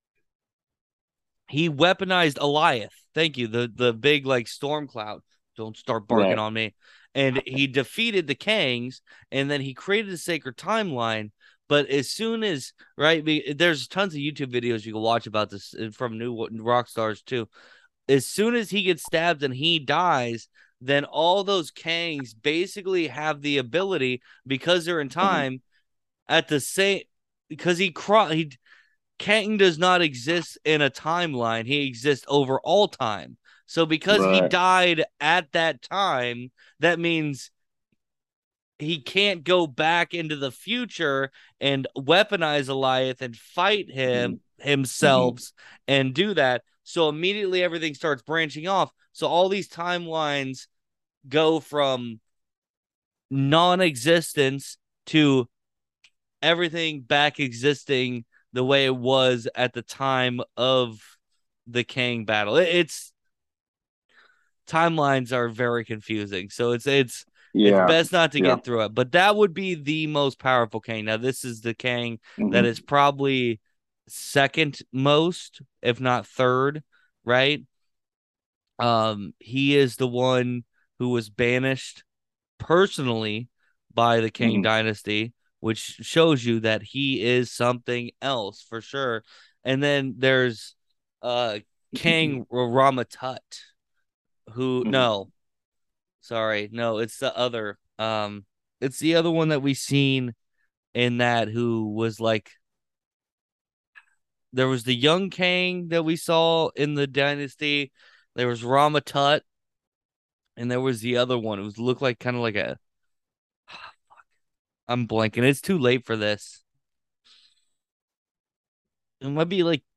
Speaker 2: he weaponized Eliath. Thank you. The the big like storm cloud. Don't start barking
Speaker 3: Right.
Speaker 2: on me. And he defeated the Kangs, and then he created a sacred timeline. But as soon as right, there's tons of YouTube videos you can watch about this from new rock stars too. As soon as he gets stabbed and he dies, then all those Kangs basically have the ability because they're in
Speaker 3: Mm-hmm.
Speaker 2: time at the same because he cro- he Kang does not exist in a timeline. He exists over all time. So because he
Speaker 3: Right.
Speaker 2: died at that time, that means he can't go back into the future and weaponize Eliath and fight him
Speaker 3: Mm-hmm.
Speaker 2: himself and do that. So immediately everything starts branching off. So all these timelines go from non-existence to everything back existing the way it was at the time of the Kang battle. It's timelines are very confusing. So it's it's it's
Speaker 3: Yeah.
Speaker 2: best not to
Speaker 3: Yeah.
Speaker 2: get through it. But that would be the most powerful Kang. Now this is the Kang that
Speaker 3: Mm-hmm.
Speaker 2: is probably second most, if not third, right? Um, he is the one who was banished personally by the Kang
Speaker 3: Mm-hmm.
Speaker 2: dynasty, which shows you that he is something else for sure. And then there's uh Kang Ramatut, who
Speaker 3: Mm-hmm.
Speaker 2: no, sorry, no, it's the other um it's the other one that we seen in that who was like there was the young Kang that we saw in the dynasty. There was Ramatut, and there was the other one. It was looked like kind of like a I'm blanking. It's too late for this. It might be like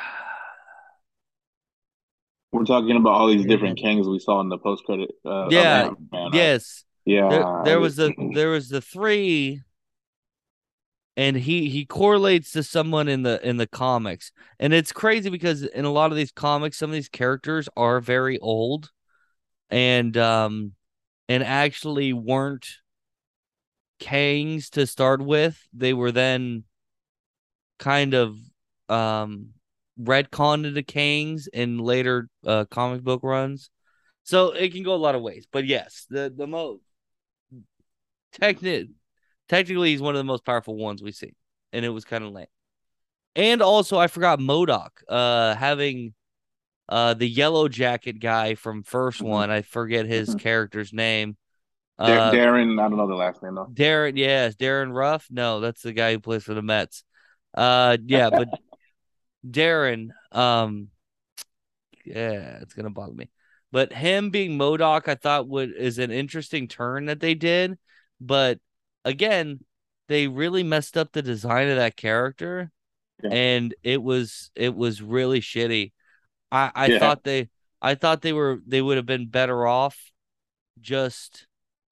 Speaker 3: We're talking about all these different Kangs we saw in the post credit uh, of
Speaker 2: yeah,
Speaker 3: Ant Man, right?
Speaker 2: yes. There
Speaker 3: Yeah.
Speaker 2: there was the there was the three and he he correlates to someone in the in the comics. And it's crazy because in a lot of these comics some of these characters are very old and um and actually weren't Kangs to start with. They were then kind of um retconned into Kangs in later uh comic book runs. So it can go a lot of ways. But yes, the the most techni- technically he's one of the most powerful ones we see. And it was kind of lame. And also I forgot MODOK uh having uh the yellow jacket guy from first
Speaker 3: Mm-hmm.
Speaker 2: one. I forget his
Speaker 3: Mm-hmm.
Speaker 2: character's name.
Speaker 3: Da-
Speaker 2: Uh
Speaker 3: Darren, I don't know the last name though.
Speaker 2: Darren, yes, Darren Ruff. No, that's the guy who plays for the Mets. Uh yeah, but Darren, um yeah, it's gonna bother me. But him being MODOK, I thought would is an interesting turn that they did. But again, they really messed up the design of that character,
Speaker 3: Yeah.
Speaker 2: and it was it was really shitty. I I
Speaker 3: Yeah.
Speaker 2: thought they I thought they were they would have been better off just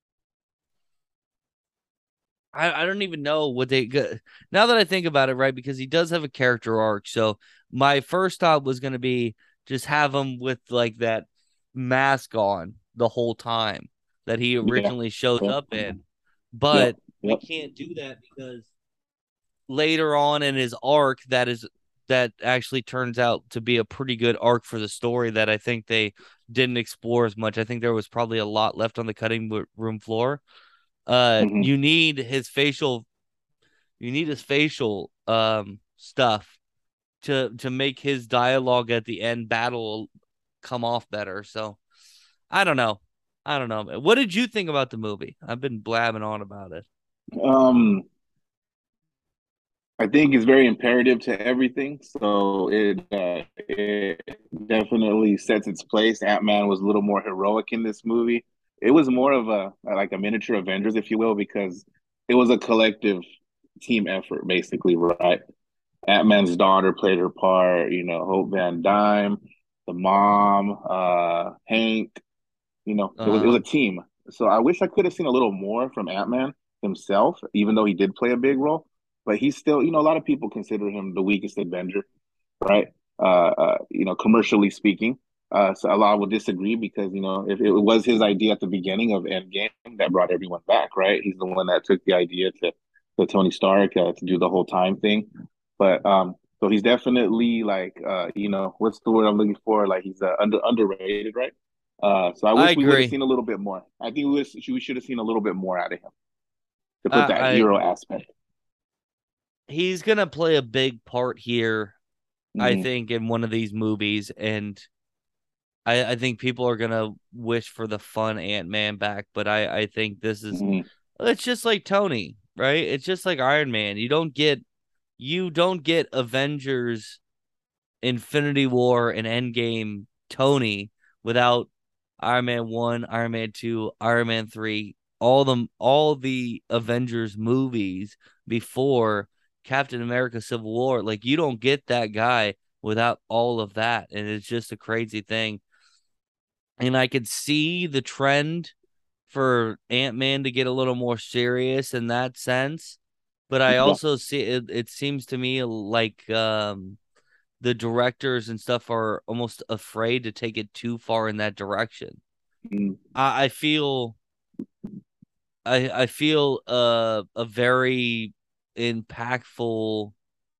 Speaker 2: I, I don't even know what they got. Now that I think about it, right? Because he does have a character arc. So my first thought was going to be just have him with like that mask on the whole time that he
Speaker 3: Yeah.
Speaker 2: originally shows
Speaker 3: Yep.
Speaker 2: up in.
Speaker 3: Yep.
Speaker 2: But they
Speaker 3: Yep.
Speaker 2: can't do that because later on in his arc, that is that actually turns out to be a pretty good arc for the story that I think they didn't explore as much. I think there was probably a lot left on the cutting room floor. Uh,
Speaker 3: Mm-hmm.
Speaker 2: you need his facial you need his facial um stuff to to make his dialogue at the end battle come off better. So I don't know. I don't know. What did you think about the movie? I've been blabbing on about it.
Speaker 3: Um, I think it's very imperative to everything. So it uh, it definitely sets its place. Ant-Man was a little more heroic in this movie. It was more of a like a miniature Avengers, if you will, because it was a collective team effort, basically, right? Ant-Man's daughter played her part, you know, Hope Van Dyne, the mom, uh, Hank, you know, it was it was
Speaker 2: Uh,
Speaker 3: a team. So I wish I could have seen a little more from Ant-Man himself, even though he did play a big role. But he's still, you know, a lot of people consider him the weakest Avenger, right? Uh, uh you know, commercially speaking. Uh, so a lot will disagree because you know if it was his idea at the beginning of Endgame that brought everyone back, right? He's the one that took the idea to to Tony Stark uh, to do the whole time thing. But um, so he's definitely like uh, you know, what's the word I'm looking for? Like he's uh, under underrated, right? Uh, so I
Speaker 2: I
Speaker 3: wish we would have
Speaker 2: agree.
Speaker 3: seen a little bit more. I think we, was, we should have seen a little bit more out of him to put
Speaker 2: I,
Speaker 3: that
Speaker 2: I
Speaker 3: hero aspect.
Speaker 2: He's gonna play a big part here, I
Speaker 3: Mm-hmm.
Speaker 2: think, in one of these movies, and I, I think people are gonna wish for the fun Ant Man back. But I, I think this is
Speaker 3: Mm-hmm.
Speaker 2: it's just like Tony, right? It's just like Iron Man. You don't get you don't get Avengers, Infinity War, and Endgame Tony without Iron Man one, Iron Man two, Iron Man three, all the all the Avengers movies before Captain America Civil War. Like you don't get that guy without all of that. And it's just a crazy thing. And I could see the trend for Ant-Man to get a little more serious in that sense. But I
Speaker 3: Yeah.
Speaker 2: also see it, it seems to me like um the directors and stuff are almost afraid to take it too far in that direction.
Speaker 3: Mm-hmm.
Speaker 2: I, I feel I I feel uh, a very impactful.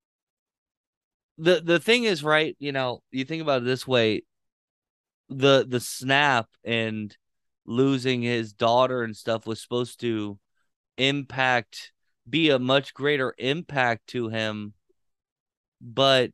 Speaker 2: The the thing is, right, you know, you think about it this way, the the snap and losing his daughter and stuff was supposed to impact be a much greater impact to him, but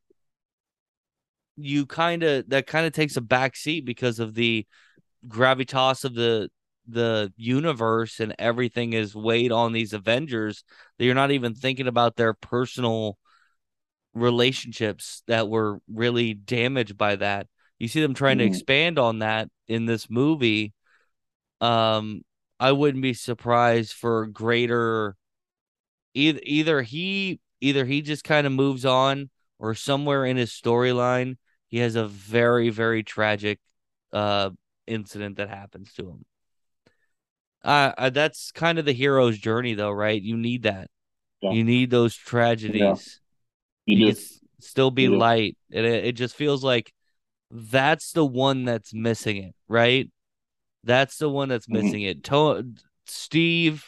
Speaker 2: you kind of that kind of takes a back seat because of the gravitas of the the universe and everything is weighed on these Avengers that you're not even thinking about their personal relationships that were really damaged by that. You see them trying to
Speaker 3: Mm-hmm.
Speaker 2: expand on that in this movie. Um, I wouldn't be surprised for greater either either he either he just kind of moves on or somewhere in his storyline he has a very very tragic uh incident that happens to him. Uh, uh, that's kind of the hero's journey, though, right? You need that.
Speaker 3: Yeah.
Speaker 2: You need those
Speaker 3: Yeah.
Speaker 2: tragedies.
Speaker 3: You
Speaker 2: You
Speaker 3: do.
Speaker 2: can s- still be
Speaker 3: You do.
Speaker 2: light. It it just feels like that's the one that's missing it, right? That's the one that's missing
Speaker 3: Mm-hmm.
Speaker 2: it. To- Steve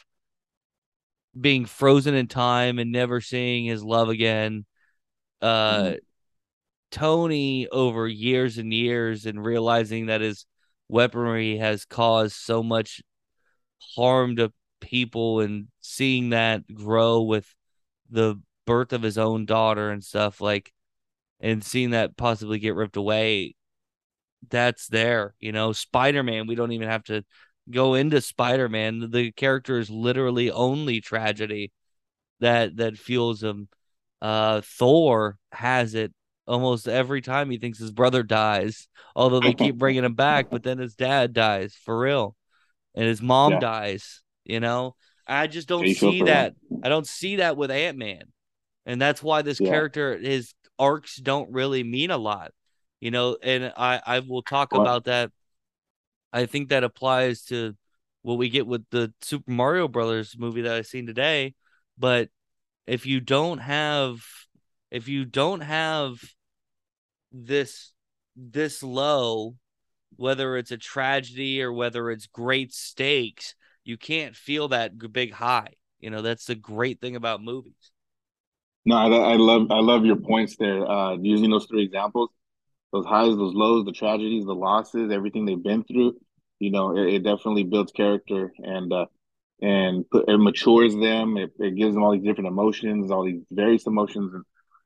Speaker 2: being frozen in time and never seeing his love again. Uh,
Speaker 3: Mm-hmm.
Speaker 2: Tony over years and years and realizing that his weaponry has caused so much harm to people and seeing that grow with the birth of his own daughter and stuff like and seeing that possibly get ripped away, that's there. You know, Spider-Man, we don't even have to go into Spider-Man. The character is literally only tragedy that that fuels him. Uh Thor has it almost every time he thinks his brother dies, although they keep bringing him back, but then his dad dies for real and his mom
Speaker 3: Yeah.
Speaker 2: dies, you know? I just don't
Speaker 3: Yeah. You feel
Speaker 2: see
Speaker 3: for them.
Speaker 2: that. I don't see that with Ant-Man. And that's why this
Speaker 3: Yeah.
Speaker 2: character, his arcs don't really mean a lot, you know? And I, I will talk
Speaker 3: What?
Speaker 2: about that. I think that applies to what we get with the Super Mario Brothers movie that I've seen today. But if you don't have, if you don't have this, this low, whether it's a tragedy or whether it's great stakes, you can't feel that big high. You know, that's the great thing about movies.
Speaker 3: No, I, I love I love your points there. Uh, using those three examples, those highs, those lows, the tragedies, the losses, everything they've been through. You know, it, it definitely builds character and uh, and put, it matures them. It, it gives them all these different emotions, all these various emotions, and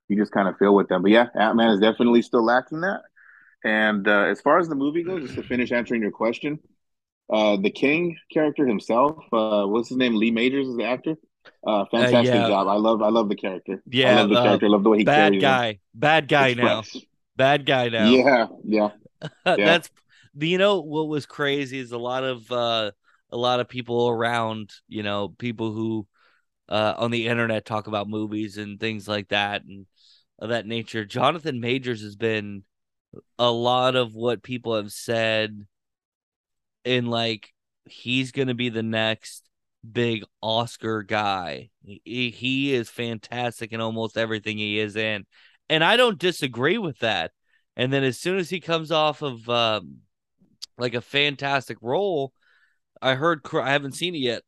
Speaker 3: you just kind of feel with them. But yeah, Ant Man is definitely still lacking that. And uh, as far as the movie goes, just to finish answering your question, uh, the King character himself, uh, what's his name? Lee Majors is the actor. Uh,
Speaker 2: Uh,
Speaker 3: fantastic
Speaker 2: yeah,
Speaker 3: job. I love, I love the character. I
Speaker 2: yeah.
Speaker 3: love the
Speaker 2: Uh,
Speaker 3: character. I love the way he
Speaker 2: bad
Speaker 3: carries him.
Speaker 2: guy, bad guy
Speaker 3: It's
Speaker 2: now,
Speaker 3: fresh.
Speaker 2: bad guy now.
Speaker 3: Yeah, yeah, yeah.
Speaker 2: That's you know what was crazy is a lot of uh, a lot of people around, you know, people who uh, on the internet talk about movies and things like that and of that nature. Jonathan Majors has been a lot of what people have said in like he's going to be the next big Oscar guy. He, he is fantastic in almost everything he is in. And I don't disagree with that. And then as soon as he comes off of um, like a fantastic role, I heard I haven't seen it yet,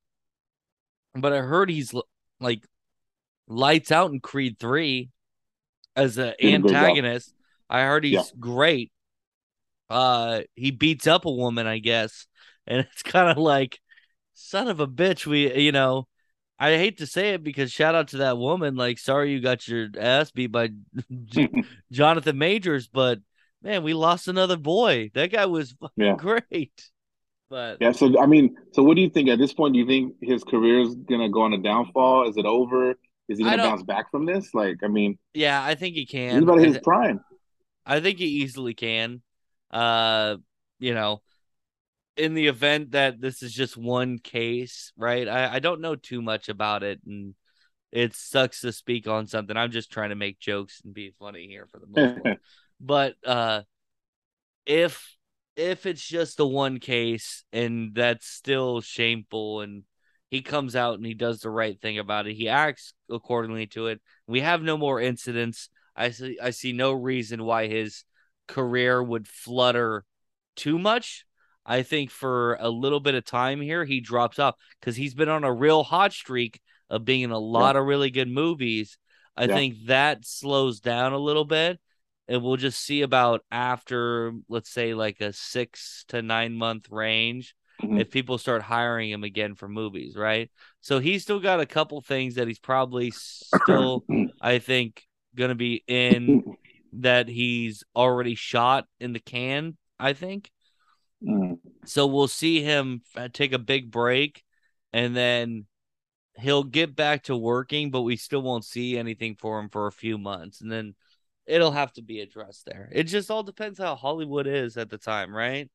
Speaker 2: but I heard he's like lights out in Creed three as an
Speaker 3: Did a great job.
Speaker 2: antagonist. I heard he's
Speaker 3: Yeah.
Speaker 2: great. Uh, he beats up a woman, I guess, and it's kind of like, son of a bitch. We, you know, I hate to say it because shout out to that woman. Like, sorry you got your ass beat by Jonathan Majors, but man, we lost another boy. That guy was fucking
Speaker 3: Yeah.
Speaker 2: great. But
Speaker 3: Yeah. So I mean, so what do you think at this point? Do you think his career is gonna go on a downfall? Is it over? Is he
Speaker 2: I
Speaker 3: gonna
Speaker 2: don't.
Speaker 3: bounce back from this? Like, I mean,
Speaker 2: Yeah, I think he
Speaker 3: he's
Speaker 2: can.
Speaker 3: about to
Speaker 2: I,
Speaker 3: his
Speaker 2: th-
Speaker 3: prime.
Speaker 2: I think he easily can. Uh, you know, in the event that this is just one case, right? I, I don't know too much about it, and it sucks to speak on something. I'm just trying to make jokes and be funny here for the most part. But uh, if if it's just the one case and that's still shameful, and he comes out and he does the right thing about it, he acts accordingly to it. We have no more incidents. I see. I see no reason why his career would flutter too much. I think for a little bit of time here, he drops off because he's been on a real hot streak of being in a
Speaker 3: Yeah.
Speaker 2: lot of really good movies. I
Speaker 3: Yeah.
Speaker 2: think that slows down a little bit, and we'll just see about after, let's say, like a six to nine month range,
Speaker 3: Mhm.
Speaker 2: if people start hiring him again for movies, right? So he's still got a couple things that he's probably still, I think, going to be in that he's already shot in the can, I think.
Speaker 3: Mhm.
Speaker 2: So we'll see him take a big break and then he'll get back to working, but we still won't see anything for him for a few months. And then it'll have to be addressed there. It just all depends how Hollywood is at the time, right?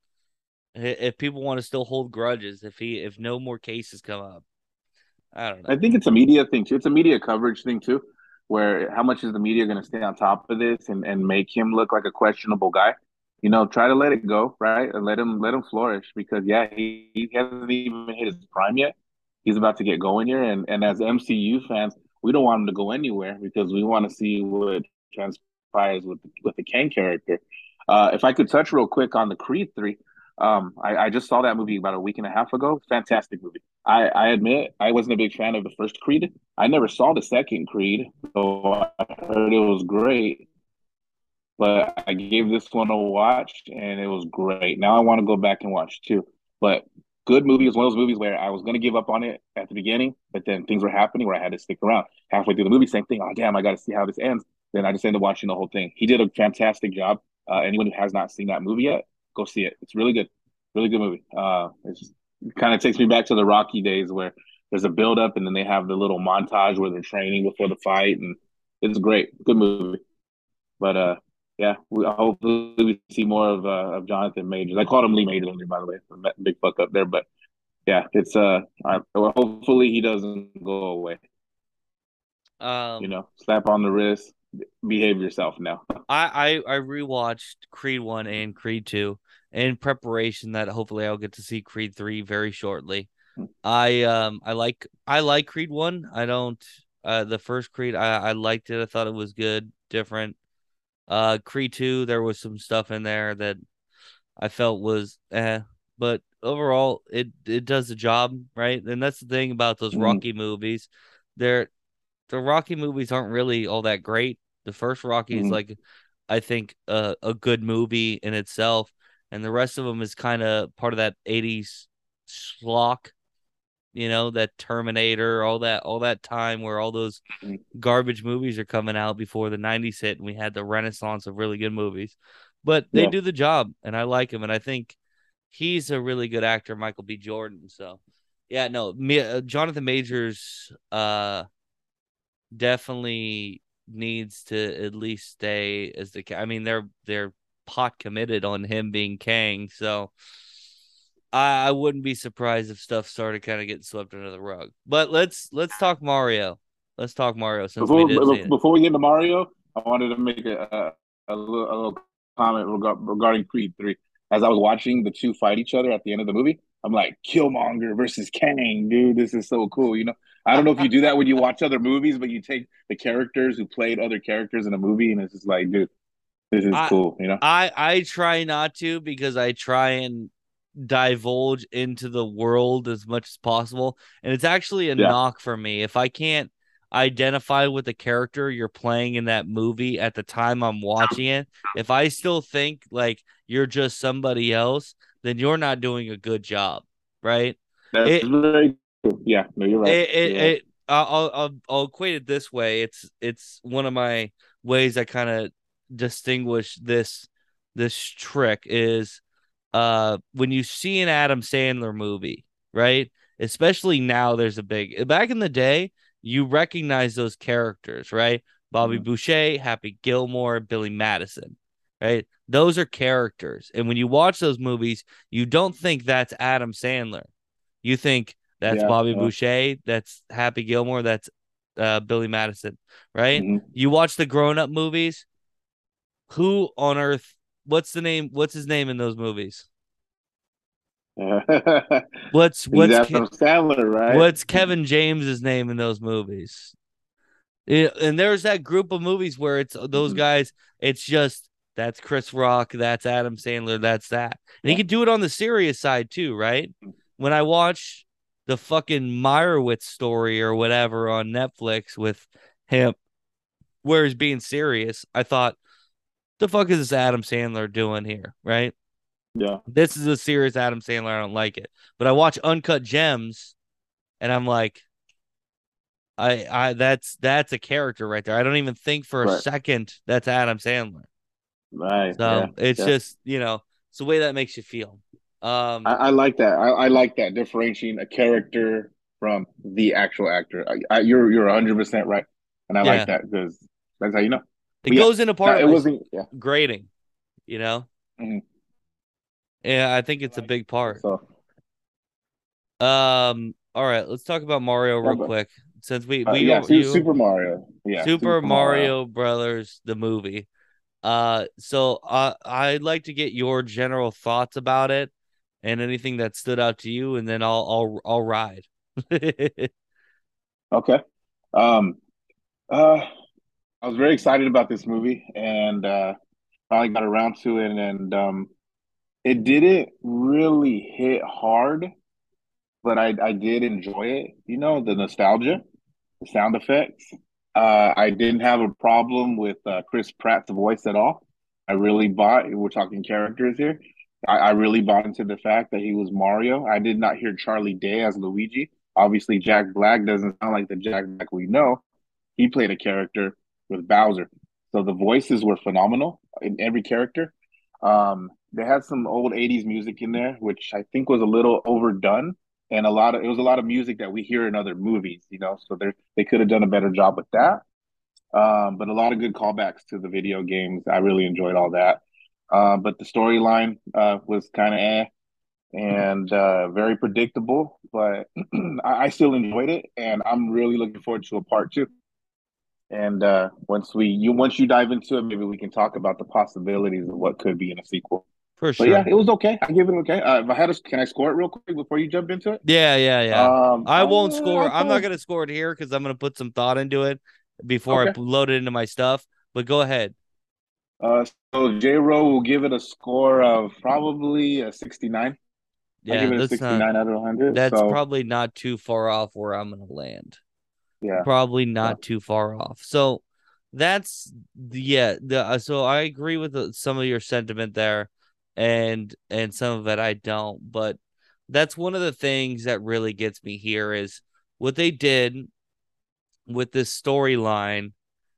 Speaker 2: If people want to still hold grudges, if he if no more cases come up. I don't know.
Speaker 3: I think it's a media thing too. It's a media coverage thing too, where how much is the media going to stay on top of this and, and make him look like a questionable guy? You know, try to let it go, right? And let him let him flourish because yeah, he, he hasn't even hit his prime yet. He's about to get going here, and and as M C U fans, we don't want him to go anywhere because we want to see what transpires with with the Kang character. Uh, if I could touch real quick on the Creed three, um, I, I just saw that movie about a week and a half ago. Fantastic movie. I, I admit I wasn't a big fan of the first Creed. I never saw the second Creed, so I heard it was great. But I gave this one a watch, and it was great. Now I want to go back and watch two. But good movie is one of those movies where I was going to give up on it at the beginning, but then things were happening where I had to stick around. Halfway through the movie, same thing. Oh, damn, I got to see how this ends. Then I just ended up watching the whole thing. He did a fantastic job. Uh, anyone who has not seen that movie yet, go see it. It's really good. Really good movie. Uh, it's it kind of takes me back to the Rocky days where there's a build up and then they have the little montage where they're training before the fight, and it's great. Good movie. But uh, yeah, we hopefully we see more of uh, of Jonathan Majors. I called him Lee Majors, by the way. Big fuck up there, but yeah, it's uh, I, well, hopefully he doesn't go away.
Speaker 2: Um,
Speaker 3: you know, slap on the wrist, behave yourself now.
Speaker 2: I, I I rewatched Creed one and Creed two in preparation that hopefully I'll get to see Creed three very shortly. I um I like I like Creed one. I don't uh the first Creed I, I liked it. I thought it was good, different. Uh Creed two, there was some stuff in there that I felt was eh, but overall it it does the job, right? And that's the thing about those
Speaker 3: Mm.
Speaker 2: Rocky movies. They're the Rocky movies aren't really all that great. The first Rocky is
Speaker 3: Mm.
Speaker 2: like, I think, a, a good movie in itself, and the rest of them is kind of part of that eighties schlock You know, that Terminator, all that, all that time where all those garbage movies are coming out before the nineties hit, and we had the renaissance of really good movies. But they
Speaker 3: Yeah.
Speaker 2: do the job, and I like him, and I think he's a really good actor, Michael B. Jordan. So, yeah, no, me, uh, Jonathan Majors, uh, definitely needs to at least stay as the. I mean, they're they're pot committed on him being Kang, so I, I wouldn't be surprised if stuff started kind of getting swept under the rug. But let's let's talk Mario. Let's talk Mario since we
Speaker 3: Before
Speaker 2: did see it.
Speaker 3: before we get into Mario, I wanted to make a a, a, little, a little comment regarding Creed three. As I was watching the two fight each other at the end of the movie, I'm like, Killmonger versus Kang, dude, this is so cool. You know, I don't know if you do that when you watch other movies, but you take the characters who played other characters in a movie, and it's just like, dude, this is
Speaker 2: I,
Speaker 3: cool. You know,
Speaker 2: I I try not to because I try and divulge into the world as much as possible, and it's actually a
Speaker 3: yeah,
Speaker 2: knock for me if I can't identify with the character you're playing in that movie at the time I'm watching it. If I still think like you're just somebody else, then you're not doing a good job, right?
Speaker 3: that's
Speaker 2: It
Speaker 3: very cool. Yeah, no, you're right.
Speaker 2: it it,
Speaker 3: You're right.
Speaker 2: it I'll, I'll I'll equate it this way. It's it's one of my ways I kind of distinguish this this trick is uh when you see an Adam Sandler movie, right? Especially now there's a big back in the day, you recognize those characters, right? Bobby
Speaker 3: Mhm.
Speaker 2: Boucher, Happy Gilmore, Billy Madison, right? Those are characters. And when you watch those movies, you don't think that's Adam Sandler. You think that's
Speaker 3: Yeah,
Speaker 2: Bobby
Speaker 3: yeah.
Speaker 2: Boucher, that's Happy Gilmore, that's uh, Billy Madison, right?
Speaker 3: Mhm.
Speaker 2: You watch the grown up movies. Who on earth? What's the name? What's his name in those movies? What's
Speaker 3: He's
Speaker 2: what's
Speaker 3: Adam Sandler, right?
Speaker 2: what's Kevin James's name in those movies? It, and there's that group of movies where it's those
Speaker 3: Mhm.
Speaker 2: guys. It's just that's Chris Rock, that's Adam Sandler, that's that, and he
Speaker 3: Yeah.
Speaker 2: could do it on the serious side too, right? When I watch the fucking Meyerowitz story or whatever on Netflix with him, where he's being serious, I thought, the fuck is this Adam Sandler doing here, right?
Speaker 3: Yeah.
Speaker 2: This is a serious Adam Sandler. I don't like it. But I watch Uncut Gems and I'm like, I I that's that's a character right there. I don't even think for a
Speaker 3: Right.
Speaker 2: second that's Adam Sandler.
Speaker 3: Right. Yeah.
Speaker 2: So it's
Speaker 3: Yeah.
Speaker 2: just, you know, it's the way that makes you feel. Um,
Speaker 3: I, I like that. I, I like that differentiating a character from the actual actor. I, I, you're you're one hundred percent right, and I like
Speaker 2: yeah,
Speaker 3: that because that's how you know.
Speaker 2: it
Speaker 3: But yeah,
Speaker 2: goes into part
Speaker 3: no,
Speaker 2: of
Speaker 3: it
Speaker 2: my
Speaker 3: wasn't. Yeah.
Speaker 2: grading, you know?
Speaker 3: Mhm.
Speaker 2: Yeah, I think it's
Speaker 3: I
Speaker 2: a
Speaker 3: like
Speaker 2: big
Speaker 3: that.
Speaker 2: part.
Speaker 3: So
Speaker 2: Um, all right, let's talk about Mario
Speaker 3: yeah,
Speaker 2: real
Speaker 3: but
Speaker 2: quick. Since we
Speaker 3: uh,
Speaker 2: we
Speaker 3: yeah, Su-
Speaker 2: you
Speaker 3: Super Mario. Yeah,
Speaker 2: Super
Speaker 3: Super Mario.
Speaker 2: Mario Brothers the movie. Uh, so uh, I'd like to get your general thoughts about it and anything that stood out to you, and then I'll I'll I'll ride.
Speaker 3: Okay. Um. Uh. I was very excited about this movie, and uh, finally got around to it, and um, it didn't really hit hard, but I I did enjoy it. You know, the nostalgia, the sound effects. Uh, I didn't have a problem with uh, Chris Pratt's voice at all. I really bought. We're talking characters here. I, I really bought into the fact that he was Mario. I did not hear Charlie Day as Luigi. Obviously, Jack Black doesn't sound like the Jack Black we know. He played a character with Bowser, so the voices were phenomenal in every character. Um, they had some old eighties music in there, which I think was a little overdone, and a lot of it was a lot of music that we hear in other movies, you know. So they they could have done a better job with that. Um, but a lot of good callbacks to the video games. I really enjoyed all that. Uh, but the storyline uh, was kind of eh and uh, very predictable. But I, I still enjoyed it, and I'm really looking forward to a part two. And uh, once we you once you dive into it, maybe we can talk about the possibilities of what could be in a sequel.
Speaker 2: For
Speaker 3: But yeah,
Speaker 2: sure.
Speaker 3: it was okay. I give it okay. Uh, if I had a, can I score it real quick before you jump into it?
Speaker 2: Yeah, yeah, yeah.
Speaker 3: Um,
Speaker 2: I
Speaker 3: I,
Speaker 2: won't score.
Speaker 3: I
Speaker 2: I'm not
Speaker 3: thought
Speaker 2: gonna score it here because I'm gonna put some thought into it before I
Speaker 3: okay.
Speaker 2: load it into my stuff. But go ahead.
Speaker 3: Uh, so J Row will give it a score of probably a sixty-nine. I
Speaker 2: Yeah,
Speaker 3: give it a
Speaker 2: that's not.
Speaker 3: sixty-nine out of one hundred.
Speaker 2: That's
Speaker 3: So
Speaker 2: probably not too far off where I'm gonna land.
Speaker 3: yeah,
Speaker 2: Probably
Speaker 3: yeah,
Speaker 2: not too far off. So that's yeah. The uh, so I agree with the, some of your sentiment there, and and some of it I don't. But that's one of the things that really gets me here is what they did with this storyline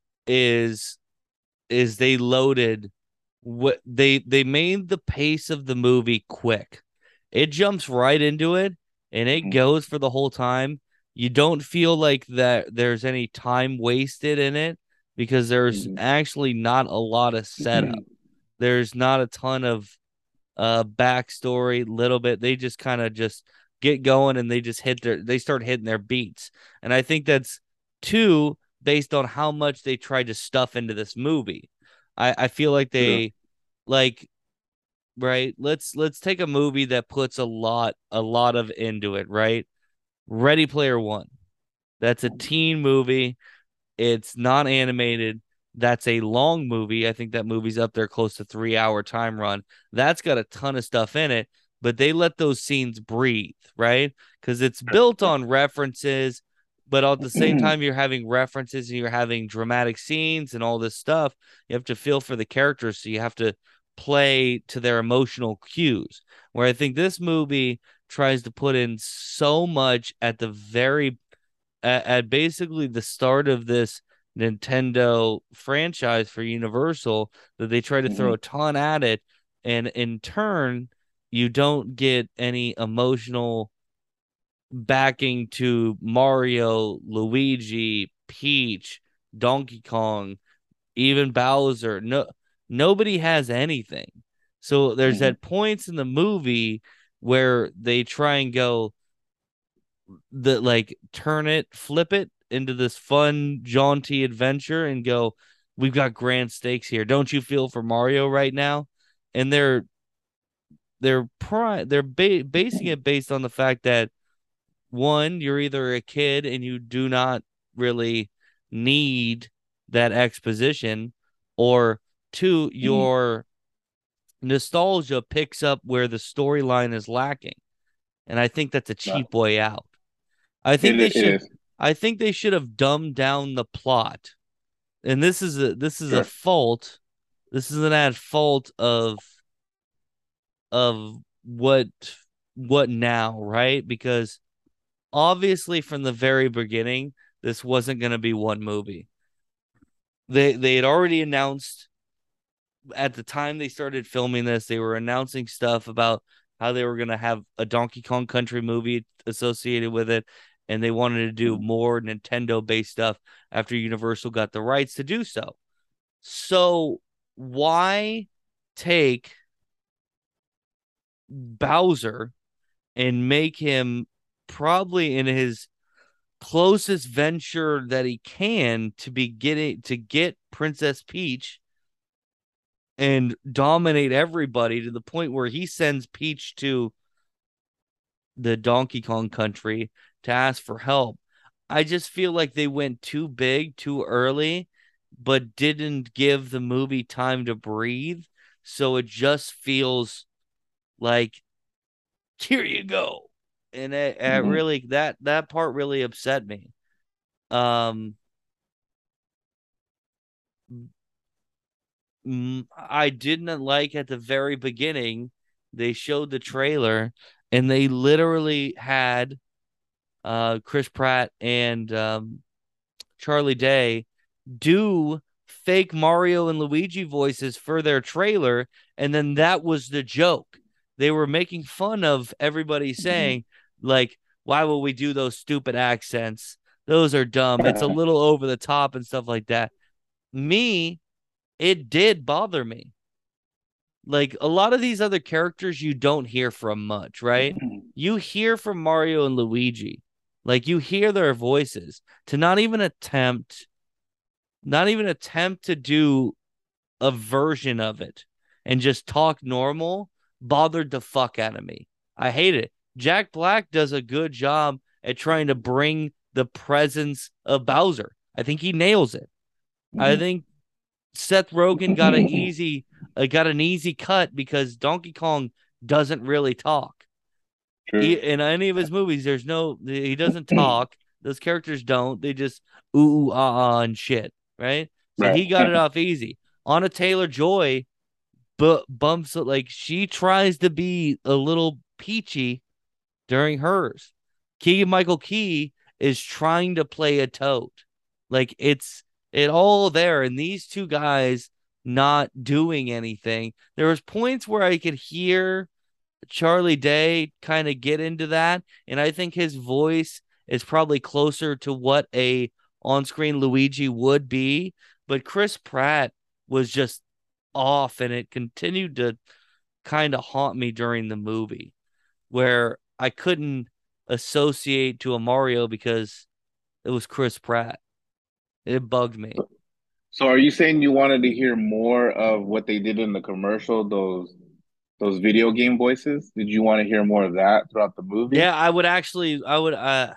Speaker 2: is is they loaded what they they made the pace of the movie quick. It jumps right into it and it
Speaker 3: Mhm.
Speaker 2: goes for the whole time. You don't feel like that there's any time wasted in it because there's
Speaker 3: Mhm.
Speaker 2: actually not a lot of setup. There's not a ton of uh backstory, little bit. They just kind of just get going and they just hit their they start hitting their beats. And I think that's two based on how much they tried to stuff into this movie. I, I feel like
Speaker 3: True.
Speaker 2: they like right. Let's let's take a movie that puts a lot a lot of into it, right? Ready Player One. That's a teen movie. It's not animated. That's a long movie. I think that movie's up there close to three hour time run. That's got a ton of stuff in it, but they let those scenes breathe, right? Because it's built on references, but at the same time, you're having references and you're having dramatic scenes and all this stuff. You have to feel for the characters, so you have to play to their emotional cues. Where I think this movie tries to put in so much at the very at, at basically the start of this Nintendo franchise for Universal that they try to throw a
Speaker 3: Mhm.
Speaker 2: ton at it, and in turn, you don't get any emotional backing to Mario, Luigi, Peach, Donkey Kong, even Bowser. No, nobody has anything. So there's
Speaker 3: Mhm.
Speaker 2: at points in the movie where they try and go the like turn it, flip it into this fun, jaunty adventure and go, we've got grand stakes here. Don't you feel for Mario right now? And they're they're pri- they're ba- basing it based on the fact that one, you're either a kid and you do not really need that exposition, or two,
Speaker 3: Mhm.
Speaker 2: your nostalgia picks up where the storyline is lacking. And I think that's a
Speaker 3: Yeah.
Speaker 2: cheap way out. I think
Speaker 3: It
Speaker 2: they
Speaker 3: it
Speaker 2: should
Speaker 3: is.
Speaker 2: I think they should have dumbed down the plot. And this is a this is a
Speaker 3: Sure.
Speaker 2: fault. This is an at fault of of what what now, right? Because obviously from the very beginning, this wasn't going to be one movie. They they had already announced at the time they started filming this, they were announcing stuff about how they were going to have a Donkey Kong Country movie associated with it, and they wanted to do
Speaker 3: Mhm.
Speaker 2: more Nintendo based stuff after Universal got the rights to do so. So, why take Bowser and make him probably in his closest venture that he can to be getting to get Princess Peach and dominate everybody to the point where he sends Peach to the Donkey Kong country to ask for help. I just feel like they went too big too early, but didn't give the movie time to breathe. So it just feels like, here you go. And it, it
Speaker 3: Mhm.
Speaker 2: really that that part really upset me. Um I didn't like at the very beginning, they showed the trailer and they literally had uh Chris Pratt and um Charlie Day do fake Mario and Luigi voices for their trailer, and then that was the joke. They were making fun of everybody
Speaker 3: Mhm.
Speaker 2: saying, like, why will we do those stupid accents? Those are dumb. It's a little over the top and stuff like that. Me, it did bother me. Like a lot of these other characters you don't hear from much, right? You hear from Mario and Luigi. Like you hear their voices. To not even attempt not even attempt to do a version of it and just talk normal bothered the fuck out of me. I hate it. Jack Black does a good job at trying to bring the presence of Bowser. I think he nails it. I
Speaker 3: Mhm.
Speaker 2: think Seth Rogen got a easy uh, got an easy cut because Donkey Kong doesn't really talk. He,
Speaker 3: True.
Speaker 2: in any of his movies, there's no he doesn't talk. Those characters don't. They just ooh, ooh ah ah and shit, right? So
Speaker 3: Right.
Speaker 2: he got it off easy. Anna Taylor Joy but bumps it like she tries to be a little peachy during hers. Keegan Michael Key is trying to play a toad. Like it's it all there, and these two guys not doing anything. There was points where I could hear Charlie Day kind of get into that, and I think his voice is probably closer to what a on-screen Luigi would be, but Chris Pratt was just off, and it continued to kind of haunt me during the movie where I couldn't associate to a Mario because it was Chris Pratt. It bugged me.
Speaker 3: So are you saying you wanted to hear more of what they did in the commercial, those those video game voices? Did you want to hear more of that throughout the movie?
Speaker 2: Yeah, I would actually I would uh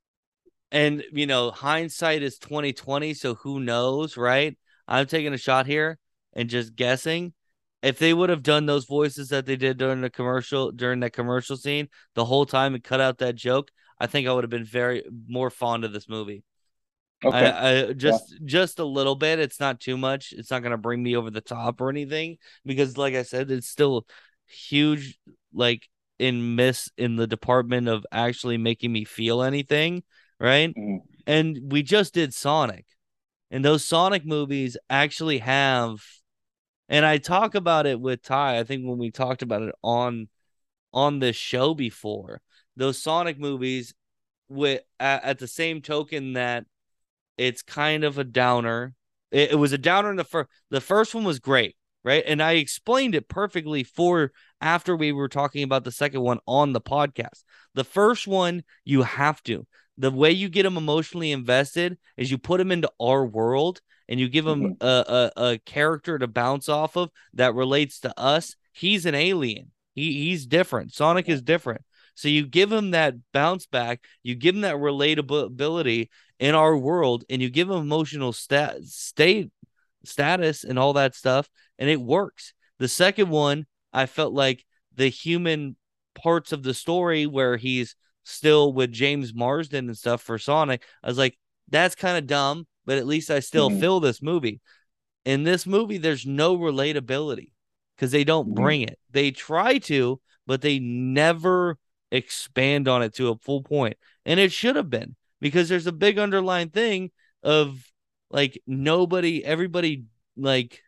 Speaker 2: and you know, hindsight is twenty twenty, so who knows, right? I'm taking a shot here and just guessing. If they would have done those voices that they did during the commercial, during that commercial scene the whole time and cut out that joke, I think I would have been very more fond of this movie.
Speaker 3: Okay.
Speaker 2: I, I
Speaker 3: Yeah.
Speaker 2: just just a little bit. It's not too much. It's not gonna bring me over the top or anything because, like I said, it's still huge, like in miss in the department of actually making me feel anything, right?
Speaker 3: Mhm.
Speaker 2: And we just did Sonic, and those Sonic movies actually have, and I talk about it with Ty. I think when we talked about it on on this show before, those Sonic movies with at, at the same token that it's kind of a downer. It, it was a downer in the first. The first one was great, right? And I explained it perfectly for after we were talking about the second one on the podcast. The first one, you have to. The way you get them emotionally invested is you put them into our world and you give them
Speaker 3: Mhm.
Speaker 2: a, a, a character to bounce off of that relates to us. He's an alien. He he's different. Sonic is different. So you give him that bounce back, you give him that relatability in our world, and you give him emotional stat state status and all that stuff, and it works. The second one, I felt like the human parts of the story where he's still with James Marsden and stuff for Sonic, I was like, that's kind of dumb, but at least I still
Speaker 3: Mhm.
Speaker 2: feel this movie. In this movie, there's no relatability because they don't
Speaker 3: Mhm.
Speaker 2: bring it. They try to, but they never expand on it to a full point. And it should have been because there's a big underlying thing of like nobody, everybody, like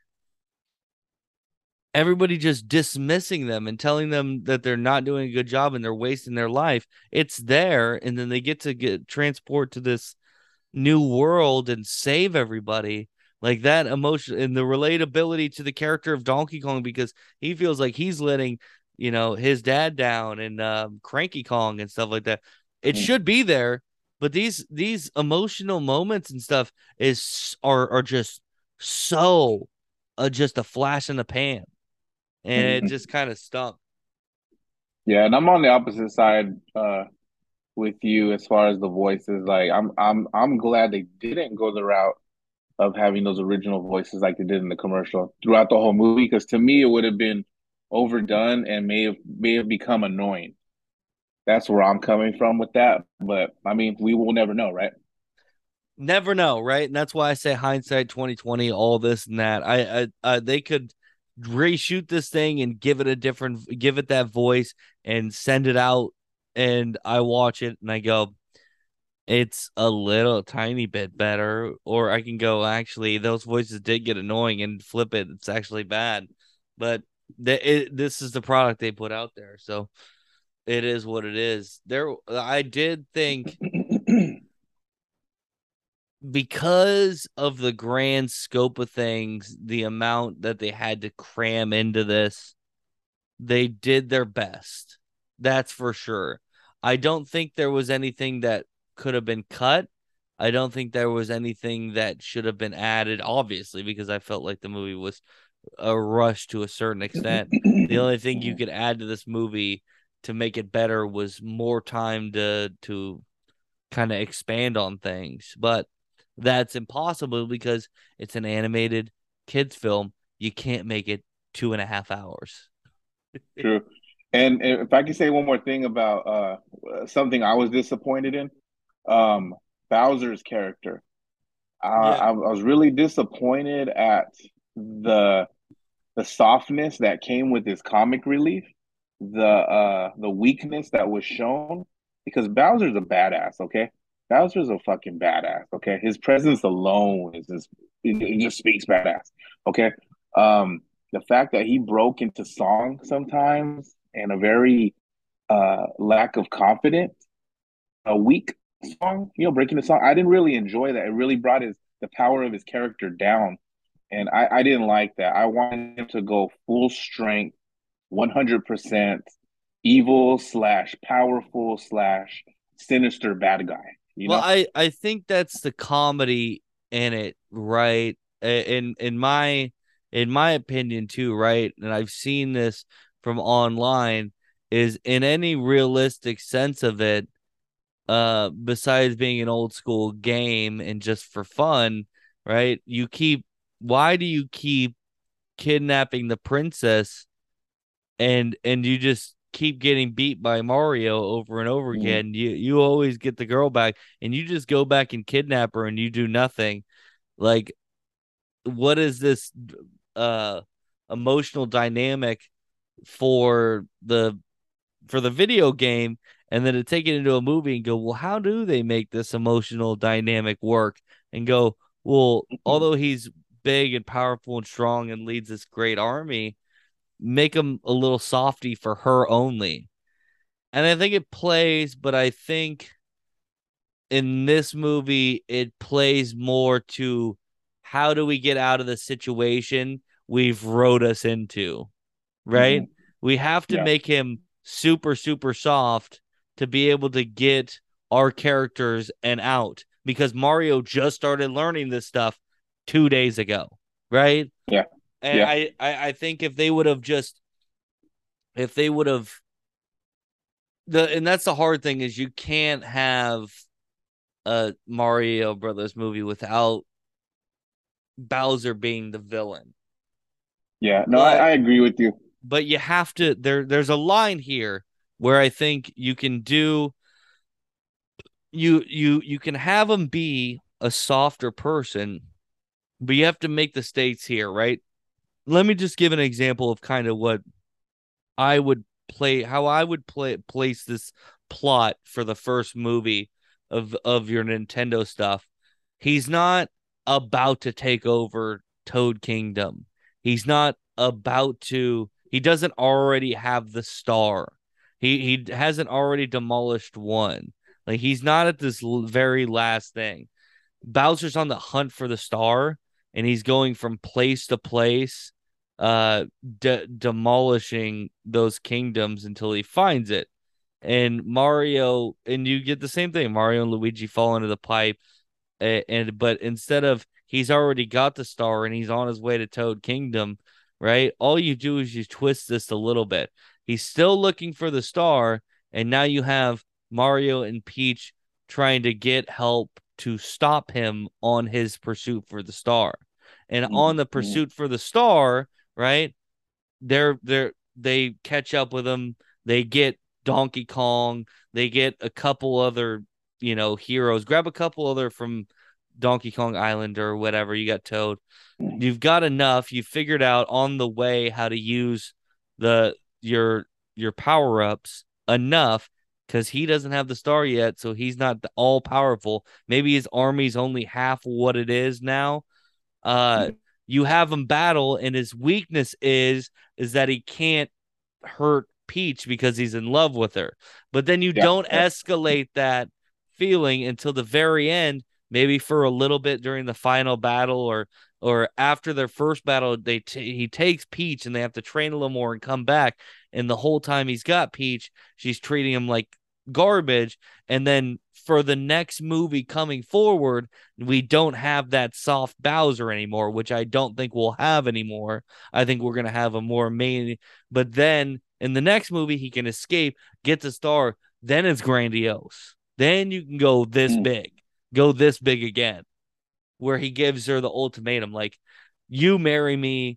Speaker 2: everybody just dismissing them and telling them that they're not doing a good job and they're wasting their life. It's there. And then they get to get transport to this new world and save everybody. Like that emotion and the relatability to the character of Donkey Kong because he feels like he's letting, you know, his dad down and um, Cranky Kong and stuff like that. It
Speaker 3: Mhm.
Speaker 2: should be there, but these these emotional moments and stuff is are are just so uh, just a flash in the pan, and it
Speaker 3: Mhm.
Speaker 2: just kind of stunk.
Speaker 3: Yeah, and I'm on the opposite side uh with you as far as the voices. Like I'm I'm I'm glad they didn't go the route of having those original voices like they did in the commercial throughout the whole movie because to me it would have been overdone and may have may have become annoying. That's where I'm coming from with that. But I mean, we will never know, right?
Speaker 2: Never know, right? And that's why I say hindsight twenty twenty, all this and that. I, I, uh, they could reshoot this thing and give it a different, give it that voice and send it out. And I watch it and I go, it's a little tiny bit better. Or I can go, actually, those voices did get annoying and flip it. It's actually bad. But the, it, this is the product they put out there. So it is what it is. There, I did think because of the grand scope of things, the amount that they had to cram into this, they did their best. That's for sure. I don't think there was anything that could have been cut. I don't think there was anything that should have been added, obviously, because I felt like the movie was a rush to a certain extent. The only thing you could add to this movie to make it better was more time to to kind of expand on things. But that's impossible because it's an animated kids film. You can't make it two and a half hours.
Speaker 3: True. And if I can say one more thing about uh something I was disappointed in, um Bowser's character. Uh,
Speaker 2: Yeah.
Speaker 3: I, I was really disappointed at the the softness that came with his comic relief. the uh the weakness that was shown because Bowser's a badass, okay? Bowser's a fucking badass, okay? His presence alone is just it just speaks badass, okay? Um the fact that he broke into song sometimes and a very uh lack of confidence, a weak song, you know, breaking the song. I didn't really enjoy that. It really brought his the power of his character down. And I, I didn't like that. I wanted him to go full strength one hundred percent evil slash powerful slash sinister bad guy, you
Speaker 2: Well,
Speaker 3: know?
Speaker 2: I I think that's the comedy in it, right? In in my in my opinion too, right? And I've seen this from online is in any realistic sense of it, uh besides being an old school game and just for fun, right? You keep why do you keep kidnapping the princess and and you just keep getting beat by Mario over and over
Speaker 3: Mm-hmm.
Speaker 2: again. You you always get the girl back and you just go back and kidnap her and you do nothing. Like what is this uh emotional dynamic for the for the video game and then to take it into a movie and go, well, how do they make this emotional dynamic work? And go, well, although he's big and powerful and strong and leads this great army, make him a little softy for her only. And I think it plays, but I think in this movie, it plays more to how do we get out of the situation we've wrote us into,
Speaker 3: Mm-hmm.
Speaker 2: right? We have to
Speaker 3: Yeah.
Speaker 2: make him super, super soft to be able to get our characters and out because Mario just started learning this stuff two days ago, right?
Speaker 3: Yeah.
Speaker 2: And
Speaker 3: Yeah.
Speaker 2: I, I, I think if they would have just, if they would have, the, and that's the hard thing is you can't have a Mario Brothers movie without Bowser being the villain.
Speaker 3: Yeah. No, I,
Speaker 2: But
Speaker 3: I agree with you.
Speaker 2: but you have to there there's a line here where I think you can do you you you can have him be a softer person, but you have to make the stakes here, right? Let me just give an example of kind of what I would play how I would play place this plot for the first movie of of your Nintendo stuff. He's not about to take over Toad Kingdom. He's not about to he doesn't already have the star. He he hasn't already demolished one. Like he's not at this very last thing. Bowser's on the hunt for the star and he's going from place to place uh de- demolishing those kingdoms until he finds it. And Mario and you get the same thing. Mario and Luigi fall into the pipe and, and but instead of he's already got the star and he's on his way to Toad Kingdom, right? All you do is you twist this a little bit. He's still looking for the star and now you have Mario and Peach trying to get help to stop him on his pursuit for the star. And on the
Speaker 3: Mm-hmm.
Speaker 2: pursuit for the star, right? They're they're they catch up with him. They get Donkey Kong. They get a couple other, you know, heroes. Grab a couple other from Donkey Kong Island or whatever. You got Toad. You've got enough. You figured out on the way how to use the your your power ups enough because he doesn't have the star yet, so he's not all powerful. Maybe his army's only half what it is now. Uh, you have him battle, and his weakness is is that he can't hurt Peach because he's in love with her. But then you
Speaker 3: Yeah.
Speaker 2: don't
Speaker 3: Yeah.
Speaker 2: escalate that feeling until the very end, maybe for a little bit during the final battle or or after their first battle, they t- he takes Peach and they have to train a little more and come back. And the whole time he's got Peach, she's treating him like garbage. And then for the next movie coming forward, we don't have that soft Bowser anymore, which I don't think we'll have anymore. I think we're gonna have a more main. But then in the next movie, he can escape, get the star. Then it's grandiose. Then you can go this
Speaker 3: Mm.
Speaker 2: big, go this big again, where he gives her the ultimatum, like, "You marry me,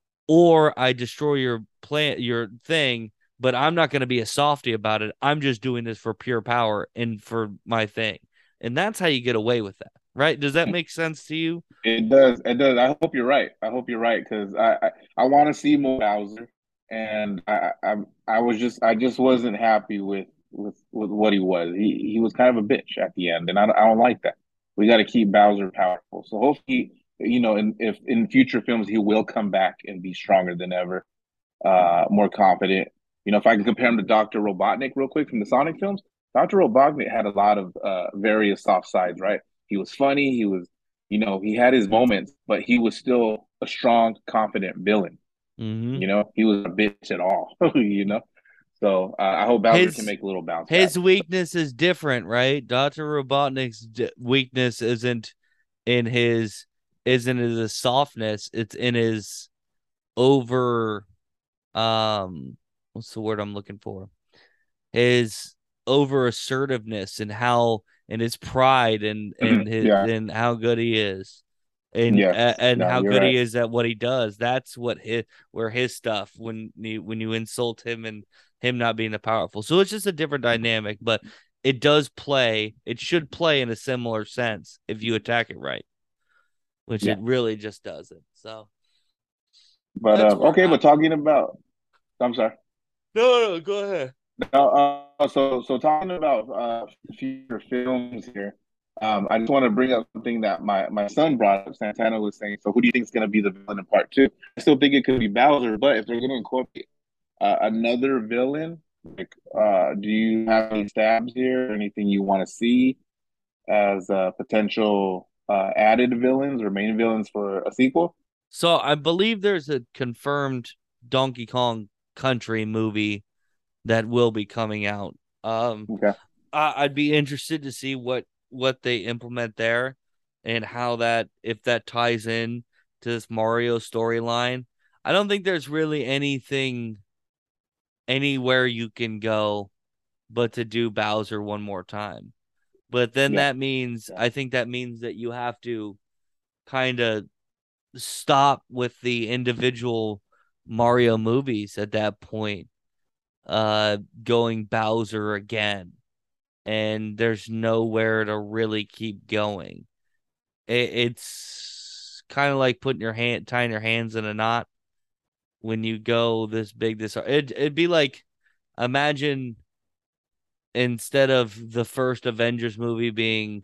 Speaker 2: or I destroy your plan, your thing." But I'm not going to be a softy about it. I'm just doing this for pure power and for my thing. And that's how you get away with that, right? Does that make sense to you?
Speaker 3: It does. It does. I hope you're right. I hope you're right because I I, I want to see more Bowser. and I, I I was just I just wasn't happy with with with what he was. He he was kind of a bitch at the end, and I don't, I don't like that. We got to keep Bowser powerful. So hopefully, you know, in if in future films he will come back and be stronger than ever, uh, more confident. You know, if I can compare him to Doctor Robotnik real quick from the Sonic films, Doctor Robotnik had a lot of uh, various soft sides, right? He was funny. He was, you know, he had his moments, but he was still a strong, confident villain.
Speaker 2: Mm-hmm.
Speaker 3: You know, he was a bitch at all. You know, so uh, I hope Bowser can
Speaker 2: His
Speaker 3: make a little bounce back.
Speaker 2: his weakness is different, right? Doctor Robotnik's d- weakness isn't in his isn't in his softness. It's in his over um what's the word I'm looking for? His over assertiveness and how and his pride and and his
Speaker 3: Yeah,
Speaker 2: and how good he is. And
Speaker 3: yeah,
Speaker 2: uh, and
Speaker 3: no,
Speaker 2: how
Speaker 3: you're
Speaker 2: good
Speaker 3: right.
Speaker 2: he is at what he does. That's what his where his stuff when you when you insult him and him not being the powerful. So it's just a different dynamic, but it does play. It should play in a similar sense if you attack it right, which
Speaker 3: Yeah,
Speaker 2: it really just doesn't. So
Speaker 3: but
Speaker 2: that's
Speaker 3: uh,
Speaker 2: where
Speaker 3: okay,
Speaker 2: I.
Speaker 3: but talking about, I'm sorry.
Speaker 2: No, no, go ahead.
Speaker 3: No, uh, so so talking about uh, future films here, um, I just want to bring up something that my my son brought up. Santana was saying, so who do you think is going to be the villain in part two? I still think it could be Bowser, but if they're going to incorporate uh, another villain, like, uh, do you have any stabs here? Anything you want to see as uh, potential uh, added villains or main villains for a sequel?
Speaker 2: So I believe there's a confirmed Donkey Kong Country movie that will be coming out. Um,
Speaker 3: Okay.
Speaker 2: I, I'd be interested to see what what they implement there and how that if that ties in to this Mario storyline. I don't think there's really anything anywhere you can go but to do Bowser one more time. But then
Speaker 3: Yeah.
Speaker 2: that means
Speaker 3: Yeah.
Speaker 2: I think that means that you have to kind of stop with the individual Mario movies at that point, uh, going Bowser again. And there's nowhere to really keep going. It, it's kind of like putting your hand, tying your hands in a knot when you go this big, this it, it'd be like imagine instead of the first Avengers movie being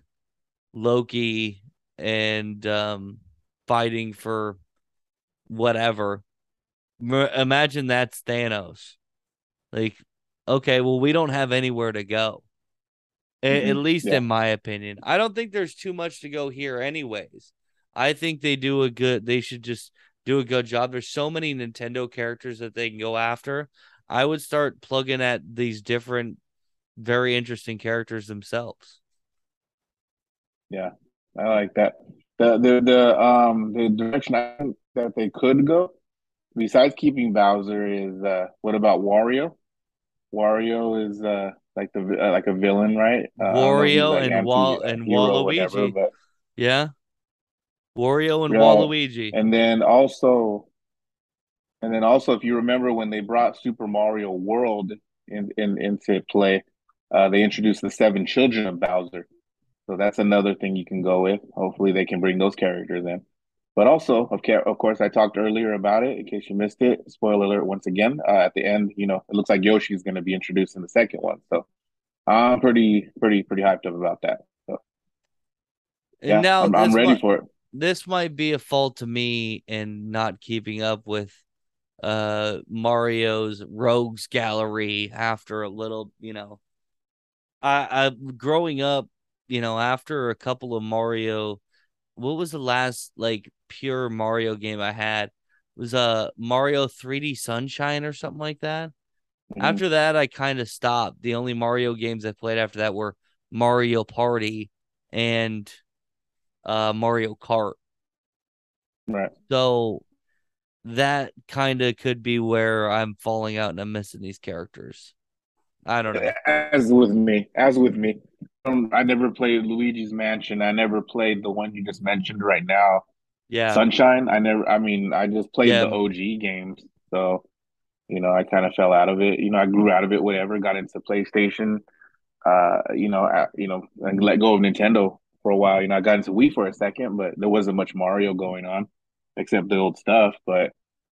Speaker 2: Loki and um, fighting for whatever. Imagine that's Thanos. Like, okay, well, we don't have anywhere to go. A- At
Speaker 3: Hmm.
Speaker 2: least
Speaker 3: Yeah.
Speaker 2: in my opinion. I don't think there's too much to go here, anyways. I think they do a good, they should just do a good job. There's so many Nintendo characters that they can go after. I would start plugging at these different, very interesting characters themselves.
Speaker 3: Yeah. I like that. The the the um the direction I think that they could go, besides keeping Bowser, is uh what about Wario? Wario is uh like the uh, like a villain, right? Uh, I don't know if he's
Speaker 2: Wario
Speaker 3: like
Speaker 2: and Wal
Speaker 3: anti uh,
Speaker 2: and
Speaker 3: hero or whatever,
Speaker 2: Waluigi.
Speaker 3: but
Speaker 2: Yeah. Wario and
Speaker 3: yeah.
Speaker 2: Waluigi.
Speaker 3: And then also, and then also, if you remember when they brought Super Mario World in, in into play, uh, they introduced the seven children of Bowser. So that's another thing you can go with. Hopefully, they can bring those characters in. But also, of, ca- of course, I talked earlier about it. In case you missed it, spoiler alert once again. Uh, at the end, you know, it looks like Yoshi is going to be introduced in the second one. So I'm pretty, pretty, pretty hyped up about that. So
Speaker 2: And
Speaker 3: yeah,
Speaker 2: now
Speaker 3: I'm I'm
Speaker 2: this
Speaker 3: ready
Speaker 2: might
Speaker 3: for it.
Speaker 2: this might be a fault to me in not keeping up with uh Mario's rogues gallery after a little, you know. I I growing up, you know, after a couple of Mario, what was the last like pure Mario game I had? It was a uh, Mario three D Sunshine or something like that.
Speaker 3: Hmm.
Speaker 2: After that, I kind of stopped. The only Mario games I played after that were Mario Party and uh Mario Kart.
Speaker 3: Right.
Speaker 2: So that kind of could be where I'm falling out and I'm missing these characters. I don't know.
Speaker 3: As with me, as with me, um, I never played Luigi's Mansion. I never played the one you just mentioned right now,
Speaker 2: Yeah.
Speaker 3: Sunshine. I never. I mean, I just played
Speaker 2: Yeah.
Speaker 3: the O G games. So you know, I kind of fell out of it. You know, I grew out of it. Whatever. Got into PlayStation. Uh, you know, I, you know, and let go of Nintendo for a while. You know, I got into Wii for a second, but there wasn't much Mario going on except the old stuff. But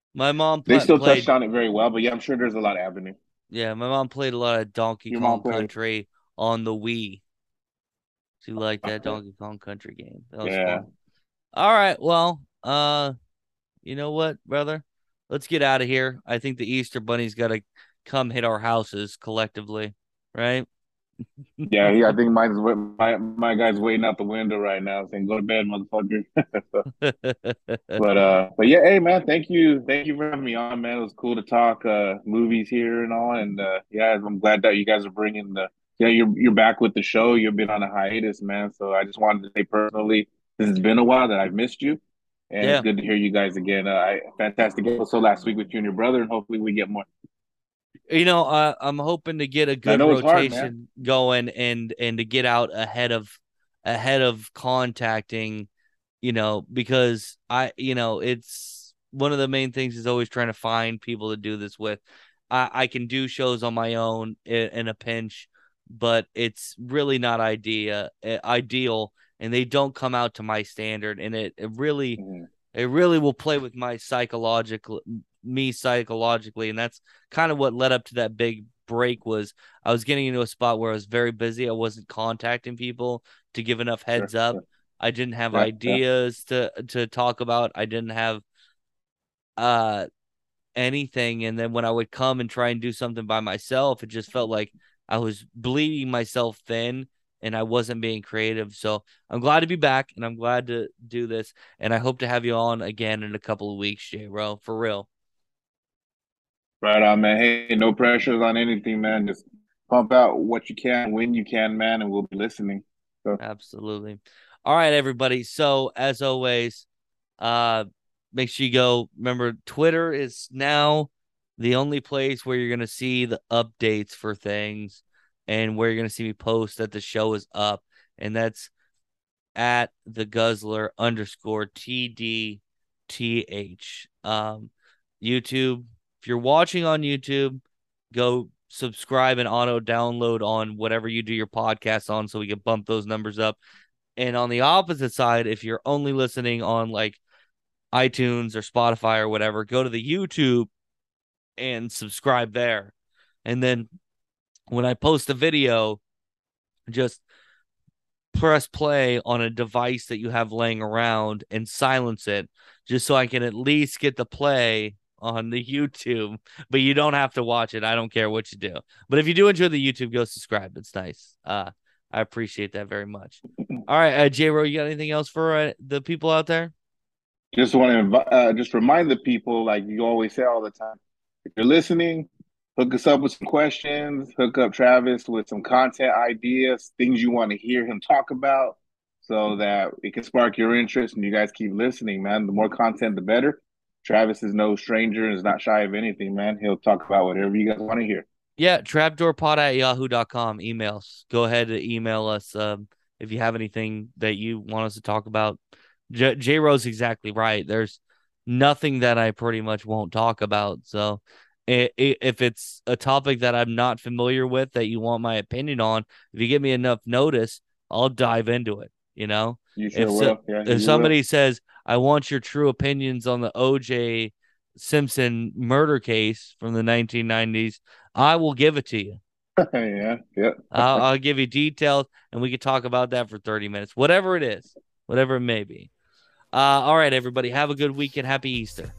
Speaker 2: My mom
Speaker 3: They
Speaker 2: pla-
Speaker 3: still
Speaker 2: played.
Speaker 3: touched on it very well, but yeah, I'm sure there's a lot of avenue.
Speaker 2: Yeah, my mom played a lot of Donkey
Speaker 3: Your mom
Speaker 2: Kong
Speaker 3: played.
Speaker 2: Country on the Wii. She liked that Donkey Kong Country game. That was
Speaker 3: Yeah.
Speaker 2: fun. All right, well, uh, you know what, brother? Let's get out of here. I think the Easter Bunny's got to come hit our houses collectively, right?
Speaker 3: Yeah, yeah. I think mine's my my guy's waiting out the window right now, saying, "Go to bed, motherfucker." So, but uh, but yeah, hey man, thank you, thank you for having me on, man. It was cool to talk uh movies here and all, and uh, yeah, I'm glad that you guys are bringing the yeah you're you're back with the show. You've been on a hiatus, man. So I just wanted to say personally, this has been a while that I've missed you, and it's
Speaker 2: Yeah.
Speaker 3: good to hear you guys again. Uh, I fantastic episode last week with you and your brother, and hopefully we get more.
Speaker 2: You know, uh, I'm hoping to get a
Speaker 3: I
Speaker 2: good
Speaker 3: know it's hard, man.
Speaker 2: rotation going and and to get out ahead of ahead of contacting, you know, because I, you know, it's one of the main things is always trying to find people to do this with. I, I can do shows on my own in, in a pinch, but it's really not idea uh, ideal, and they don't come out to my standard, and it, it really
Speaker 3: Mhm.
Speaker 2: it really will play with my psychological me psychologically, and that's kind of what led up to that big break. Was I was getting into a spot where I was very busy. I wasn't contacting people to give enough heads
Speaker 3: Sure,
Speaker 2: up.
Speaker 3: sure.
Speaker 2: I didn't have
Speaker 3: Yeah, yeah.
Speaker 2: ideas to to talk about. I didn't have uh anything, and then when I would come and try and do something by myself, it just felt like I was bleeding myself thin and I wasn't being creative. So I'm glad to be back, and I'm glad to do this, and I hope to have you on again in a couple of weeks, J-Ro, for real.
Speaker 3: Right on, man. Hey, no pressures on anything, man. Just pump out what you can when you can, man, and we'll be listening. So
Speaker 2: Absolutely. All right, everybody. So as always, uh, make sure you go. Remember, Twitter is now the only place where you're gonna see the updates for things, and where you're gonna see me post that the show is up, and that's at the Guzzler underscore T D T H. Um, YouTube. If you're watching on YouTube, go subscribe and auto download on whatever you do your podcast on, so we can bump those numbers up. And on the opposite side, if you're only listening on like iTunes or Spotify or whatever, go to the YouTube and subscribe there. And then when I post a video, just press play on a device that you have laying around and silence it, just so I can at least get the play on the YouTube. But you don't have to watch it. I don't care what you do. But if you do enjoy the YouTube, go subscribe. It's nice. Uh, I appreciate that very much. All right, uh, J-Ro, you got anything else for uh, the people out there?
Speaker 3: just want to invi- uh, just remind the people, like you always say all the time, if you're listening, hook us up with some questions. Hook up Travis with some content ideas, things you want to hear him talk about, so that it can spark your interest and you guys keep listening, man. The more content, the better. Travis is no stranger and is not shy of anything, man. He'll talk about whatever you guys want to hear.
Speaker 2: Yeah, trapdoorpod at yahoo dot com. Emails. Go ahead and email us um, if you have anything that you want us to talk about. J- J-Ro's exactly right. There's nothing that I pretty much won't talk about. So i- i- if it's a topic that I'm not familiar with that you want my opinion on, if you give me enough notice, I'll dive into it. You know,
Speaker 3: You sure
Speaker 2: if
Speaker 3: will.
Speaker 2: so,
Speaker 3: Yeah,
Speaker 2: if
Speaker 3: you
Speaker 2: somebody
Speaker 3: will.
Speaker 2: says, I want your true opinions on the O J Simpson murder case from the nineteen nineties, I will give it to you.
Speaker 3: yeah, yeah.
Speaker 2: I'll, I'll give you details, and we can talk about that for thirty minutes, whatever it is, whatever it may be. Uh, all right, everybody, have a good weekend. Happy Easter.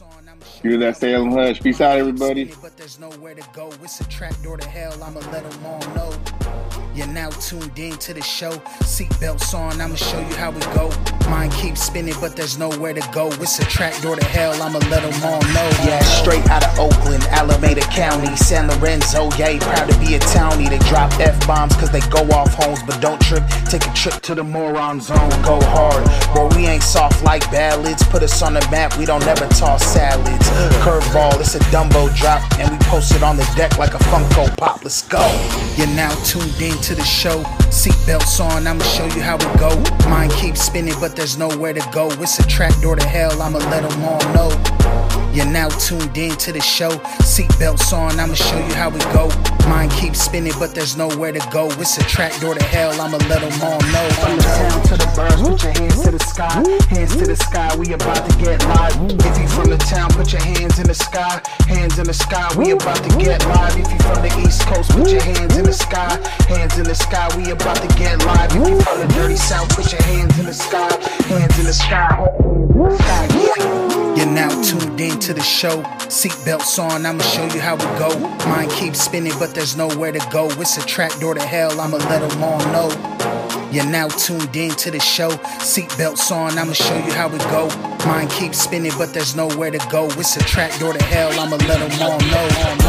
Speaker 3: Hear that, Salem Hush. Peace out, everybody.
Speaker 1: But there's nowhere to go. It's a trap door to hell. I'ma let them all know. You're now tuned in to the show. Seatbelts on, I'ma show you how we go. Mind keeps spinning, but there's nowhere to go. It's a trap door to hell. I'ma let them all know. Yeah, straight out of Oakland, Alameda County, San Lorenzo. Yeah, proud to be a townie. They drop F-bombs cause they go off homes, but don't trip. Take a trip to the moron zone. Go hard. Boy, we ain't soft like ballads. Put us on the map, we don't never toss salads. Curveball, it's a Dumbo drop, and we post it on the deck like a Funko Pop. Let's go. You're now tuned in to the show. Seatbelts on, I'ma show you how it go. Mind keeps spinning, but there's nowhere to go. It's a trapdoor to hell, I'ma let them all know. You're now tuned in to the show. Seatbelts on, I'ma show you how it go. Mind keeps spinning, but there's nowhere to go. It's a trapdoor to hell, I'ma let them all know.
Speaker 4: From the town to the birds, put your hands to the sky. Hands to the sky, we about to get live. If you from the town, put your hands in the sky. Hands in the sky, we about to get live. If you from the East Coast, put your hands in the sky. Hands in the sky, we about to get live. If you from the dirty South, put your hands in the sky. Hands in the sky, hands in the sky, yeah.
Speaker 1: You're now tuned in to the show. Seatbelts on, I'ma show you how it go. Mind keeps spinning, but there's nowhere to go. It's a trapdoor to hell, I'ma let them all know. You're now tuned in to the show. Seatbelts on, I'ma show you how it go. Mind keeps spinning, but there's nowhere to go. It's a trapdoor to hell, I'ma let them all know.